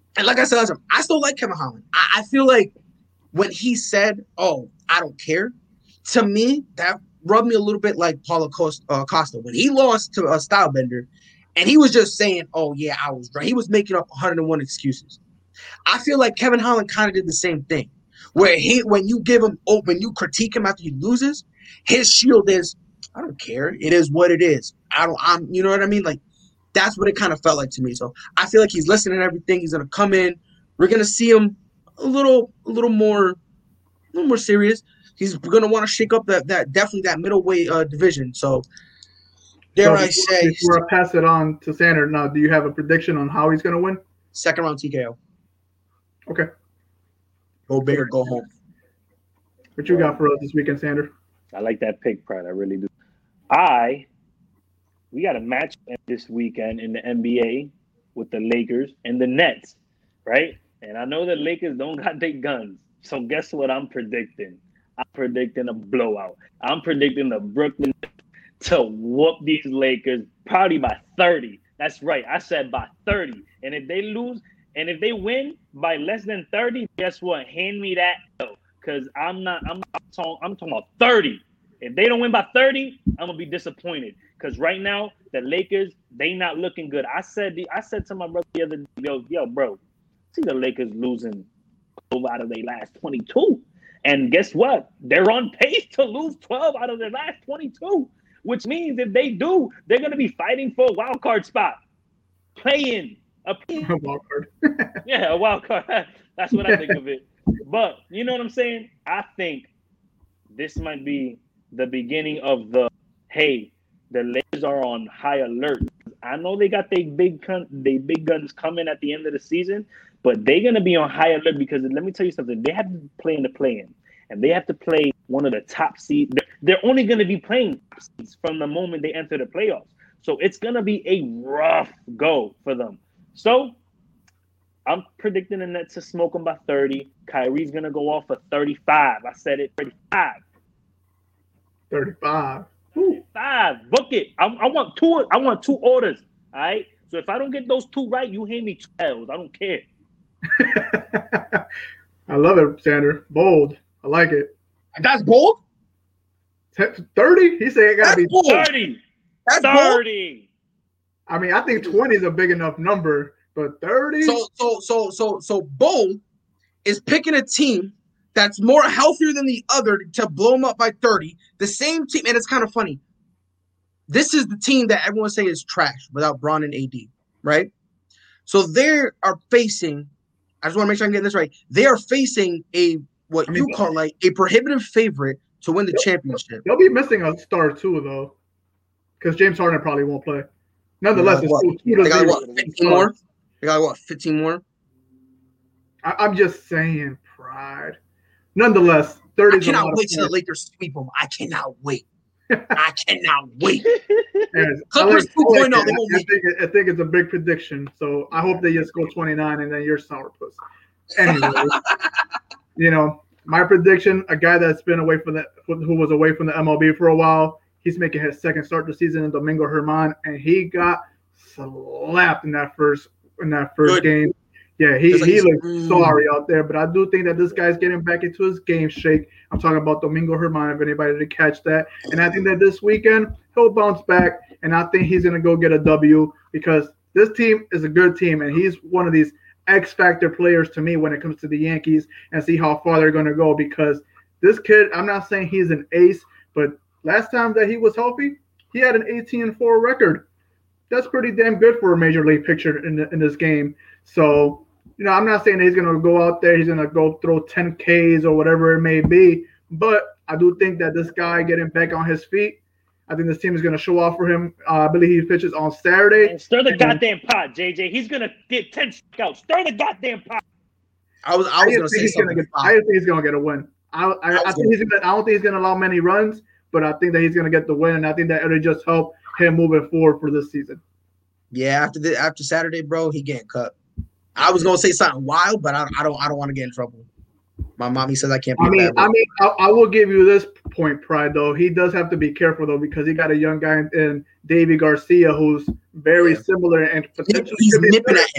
[SPEAKER 3] And like I said, listen, I still like Kevin Holland. I, I feel like when he said, "Oh, I don't care," to me that rubbed me a little bit like Paulo Costa, uh, Costa when he lost to a uh, Stylebender, and he was just saying, "Oh yeah, I was right." He was making up one hundred one excuses. I feel like Kevin Holland kind of did the same thing, where he when you give him oh, when you critique him after he loses, his shield is, "I don't care. It is what it is. I don't. I'm. You know what I mean? Like that's what it kind of felt like to me. So I feel like he's listening to everything. He's gonna come in. We're gonna see him a little, a little more, a little more serious. He's gonna want to shake up that that definitely that middleweight uh, division. So dare
[SPEAKER 1] So
[SPEAKER 3] I
[SPEAKER 1] before,
[SPEAKER 3] say,
[SPEAKER 1] before I pass it on to Sander, now, do you have a prediction on how he's gonna win?
[SPEAKER 3] second round T K O.
[SPEAKER 1] Okay.
[SPEAKER 3] Go big or go home.
[SPEAKER 1] What you got for us this weekend, Sander?
[SPEAKER 4] I like that pick, Pride. I really do. I we got a match this weekend in the N B A with the Lakers and the Nets, right? And I know the Lakers don't got their guns. So guess what I'm predicting? I'm predicting a blowout. I'm predicting the Brooklyn to whoop these Lakers probably by thirty. That's right. I said by thirty. And if they lose, and if they win by less than thirty, guess what? Hand me that though. Because I'm not, I'm not talking, I'm talking about thirty. If they don't win by thirty, I'm gonna be disappointed. Because right now, the Lakers, they not looking good. I said the I said to my brother the other day, yo, yo, bro, see the Lakers losing twelve out of their last twenty-two. And guess what? They're on pace to lose twelve out of their last twenty-two. Which means if they do, they're gonna be fighting for a wild card spot. Playing a
[SPEAKER 1] Wild card.
[SPEAKER 4] yeah, a wild card. That's what I think of it. But you know what I'm saying? I think this might be the beginning of the hey, the Lakers are on high alert. I know they got their big gun, they big guns coming at the end of the season, but they're gonna be on high alert because let me tell you something. They have to play in the play-in, and they have to play one of the top seeds. They're, they're only gonna be playing seeds from the moment they enter the playoffs. So it's gonna be a rough go for them. So I'm predicting the Nets to smoke them by thirty. Kyrie's gonna go off for thirty-five. I said it, thirty-five.
[SPEAKER 1] thirty-five.
[SPEAKER 4] thirty-five. Book it. I, I want two. I want two orders. All right. So if I don't get those two right, you hand me two L's. I don't care.
[SPEAKER 1] I love it, Sander. Bold. I like it.
[SPEAKER 3] That's bold.
[SPEAKER 1] thirty? He said it gotta
[SPEAKER 3] That's
[SPEAKER 1] be
[SPEAKER 3] bold.
[SPEAKER 4] thirty.
[SPEAKER 3] That's
[SPEAKER 4] thirty.
[SPEAKER 3] bold.
[SPEAKER 1] I mean, I think twenty is a big enough number, but thirty?
[SPEAKER 3] So so so so so bold is picking a team that's more healthier than the other to blow them up by thirty. The same team, and it's kind of funny. This is the team that everyone say is trash without Bron and A D, right? So they are facing, I just want to make sure I'm getting this right. They are facing a what
[SPEAKER 1] I mean,
[SPEAKER 3] you call like a prohibitive favorite to win the championship.
[SPEAKER 1] They'll be missing a star too, though, because James Harden probably won't play. Nonetheless, it's
[SPEAKER 3] what?
[SPEAKER 1] still two to
[SPEAKER 3] They got
[SPEAKER 1] zero.
[SPEAKER 3] what, fifteen more? They got what, fifteen more?
[SPEAKER 1] I, I'm just saying, pride. Nonetheless, thirty.
[SPEAKER 3] I cannot wait till the Lakers sweep them. I cannot wait. I cannot wait.
[SPEAKER 1] Yes,
[SPEAKER 3] Clippers
[SPEAKER 1] I, like, I, like
[SPEAKER 3] two point oh,
[SPEAKER 1] it.
[SPEAKER 3] they won't
[SPEAKER 1] I,
[SPEAKER 3] make
[SPEAKER 1] think, I think it's a big prediction. So I hope they just go twenty-nine and then you're sourpuss. Anyway, you know, my prediction, a guy that's been away from the who was away from the M L B for a while, he's making his second start this season in Domingo Germán, and he got slapped in that first in that first
[SPEAKER 3] Good.
[SPEAKER 1] game. Yeah, he,
[SPEAKER 3] Like
[SPEAKER 1] he looked
[SPEAKER 3] mm.
[SPEAKER 1] sorry out there, but I do think that this guy's getting back into his game shake. I'm talking about Domingo Germán, if anybody did catch that. And I think that this weekend, he'll bounce back, and I think he's going to go get a W because this team is a good team, and he's one of these X-factor players to me when it comes to the Yankees and see how far they're going to go because this kid, I'm not saying he's an ace, but last time that he was healthy, he had an eighteen and four record. That's pretty damn good for a major league pitcher in, the, in this game. So, you know, I'm not saying that he's going to go out there, he's going to go throw ten Ks or whatever it may be, but I do think that this guy getting back on his feet, I think this team is going to show off for him. Uh, I believe he pitches on Saturday.
[SPEAKER 4] And stir the goddamn pot, J J. He's going to get ten strikeouts. Stir the goddamn pot.
[SPEAKER 3] I was I was going to say something.
[SPEAKER 1] Get, I think he's going to get a win. I I, I, I think gonna, he's gonna, I don't think he's going to allow many runs, but I think that he's going to get the win, and I think that it'll just help him moving forward for this season.
[SPEAKER 3] Yeah, after the after Saturday, bro, he getting cut. I was gonna say something wild, but I, I don't I don't want to get in trouble. My mommy says I can't be
[SPEAKER 1] I mean,
[SPEAKER 3] bad
[SPEAKER 1] I mean, I, I will give you this point, Pride, though. He does have to be careful, though, because he got a young guy in Davy Garcia who's very
[SPEAKER 3] yeah.
[SPEAKER 1] similar and potentially
[SPEAKER 3] he's
[SPEAKER 1] could be
[SPEAKER 3] nipping
[SPEAKER 1] better.
[SPEAKER 3] at him.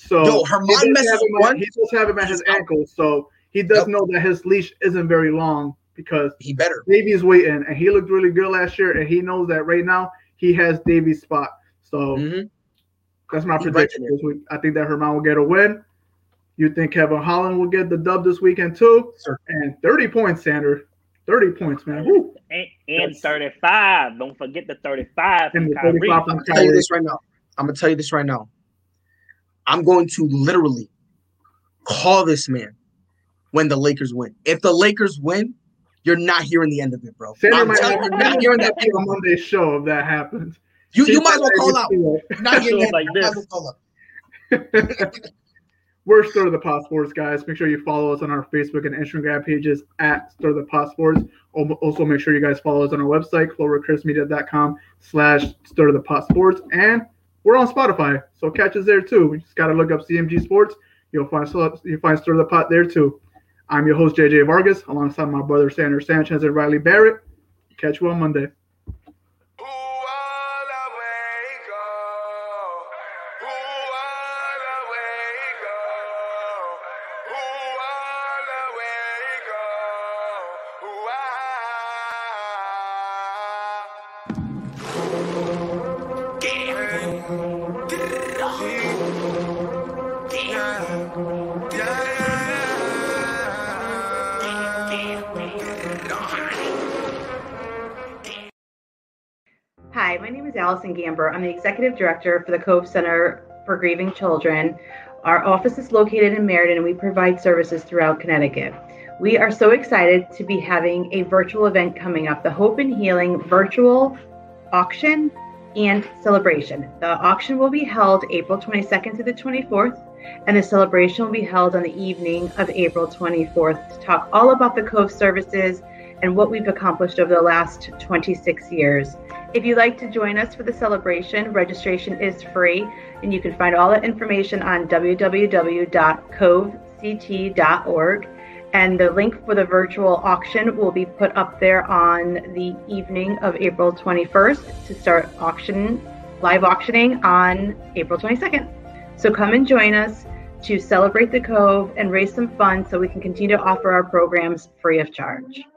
[SPEAKER 1] So
[SPEAKER 3] Yo, Herman
[SPEAKER 1] he does
[SPEAKER 3] messes
[SPEAKER 1] have him
[SPEAKER 3] one.
[SPEAKER 1] at, he does have him at his ankle, so he does
[SPEAKER 3] Yep.
[SPEAKER 1] know that his leash isn't very long because
[SPEAKER 3] He better.
[SPEAKER 1] Davy's waiting, and he looked really good last year, and he knows that right now he has Davy's spot. So
[SPEAKER 3] Mm-hmm.
[SPEAKER 1] that's my
[SPEAKER 3] He's
[SPEAKER 1] prediction
[SPEAKER 3] right
[SPEAKER 1] this week. I think that Herman will get a win. You think Kevin Holland will get the dub this weekend too?
[SPEAKER 3] Sir.
[SPEAKER 1] And thirty points, Sander. thirty points, man. Woo.
[SPEAKER 4] And, and
[SPEAKER 1] That's-
[SPEAKER 4] thirty-five. Don't forget the thirty-five from
[SPEAKER 1] And the
[SPEAKER 4] Kyrie.
[SPEAKER 1] thirty-five
[SPEAKER 3] I'm
[SPEAKER 1] from
[SPEAKER 3] gonna tell you
[SPEAKER 1] Kyrie.
[SPEAKER 3] this right now. I'm gonna tell you this right now. I'm going to literally call this man when the Lakers win. If the Lakers win, you're not hearing the end of it, bro.
[SPEAKER 1] Sander
[SPEAKER 3] I'm
[SPEAKER 1] might
[SPEAKER 3] telling
[SPEAKER 1] have
[SPEAKER 3] you, you're not hearing that.
[SPEAKER 1] on Monday's show if that happens.
[SPEAKER 3] You, you might as well call out.
[SPEAKER 1] Show
[SPEAKER 3] You're not hearing
[SPEAKER 4] Shows
[SPEAKER 3] that.
[SPEAKER 4] like
[SPEAKER 3] You might as
[SPEAKER 4] this.
[SPEAKER 3] well call out.
[SPEAKER 1] We're Stir the Pot Sports, guys. Make sure you follow us on our Facebook and Instagram pages at Stir the Pot Sports. Also, make sure you guys follow us on our website, clovercrestmedia.com slash Stir the Pot Sports. And we're on Spotify, so catch us there too. You just got to look up C M G Sports. You'll find, you'll find Stir the Pot there too. I'm your host, J J Vargas, alongside my brother, Sander Sanchez and Riley Barrett. Catch you on Monday.
[SPEAKER 5] Hi, my name is Allison Gamber. I'm the Executive Director for the Cove Center for Grieving Children. Our office is located in Meriden, and we provide services throughout Connecticut. We are so excited to be having a virtual event coming up, the Hope and Healing Virtual Auction and Celebration. The auction will be held April twenty-second to the twenty-fourth, and the celebration will be held on the evening of April twenty-fourth to talk all about the Cove services and what we've accomplished over the last twenty-six years. If you'd like to join us for the celebration, registration is free, and you can find all that information on w w w dot cove c t dot org. And the link for the virtual auction will be put up there on the evening of April twenty-first to start auction, live auctioning on April twenty-second. So come and join us to celebrate the Cove and raise some funds so we can continue to offer our programs free of charge.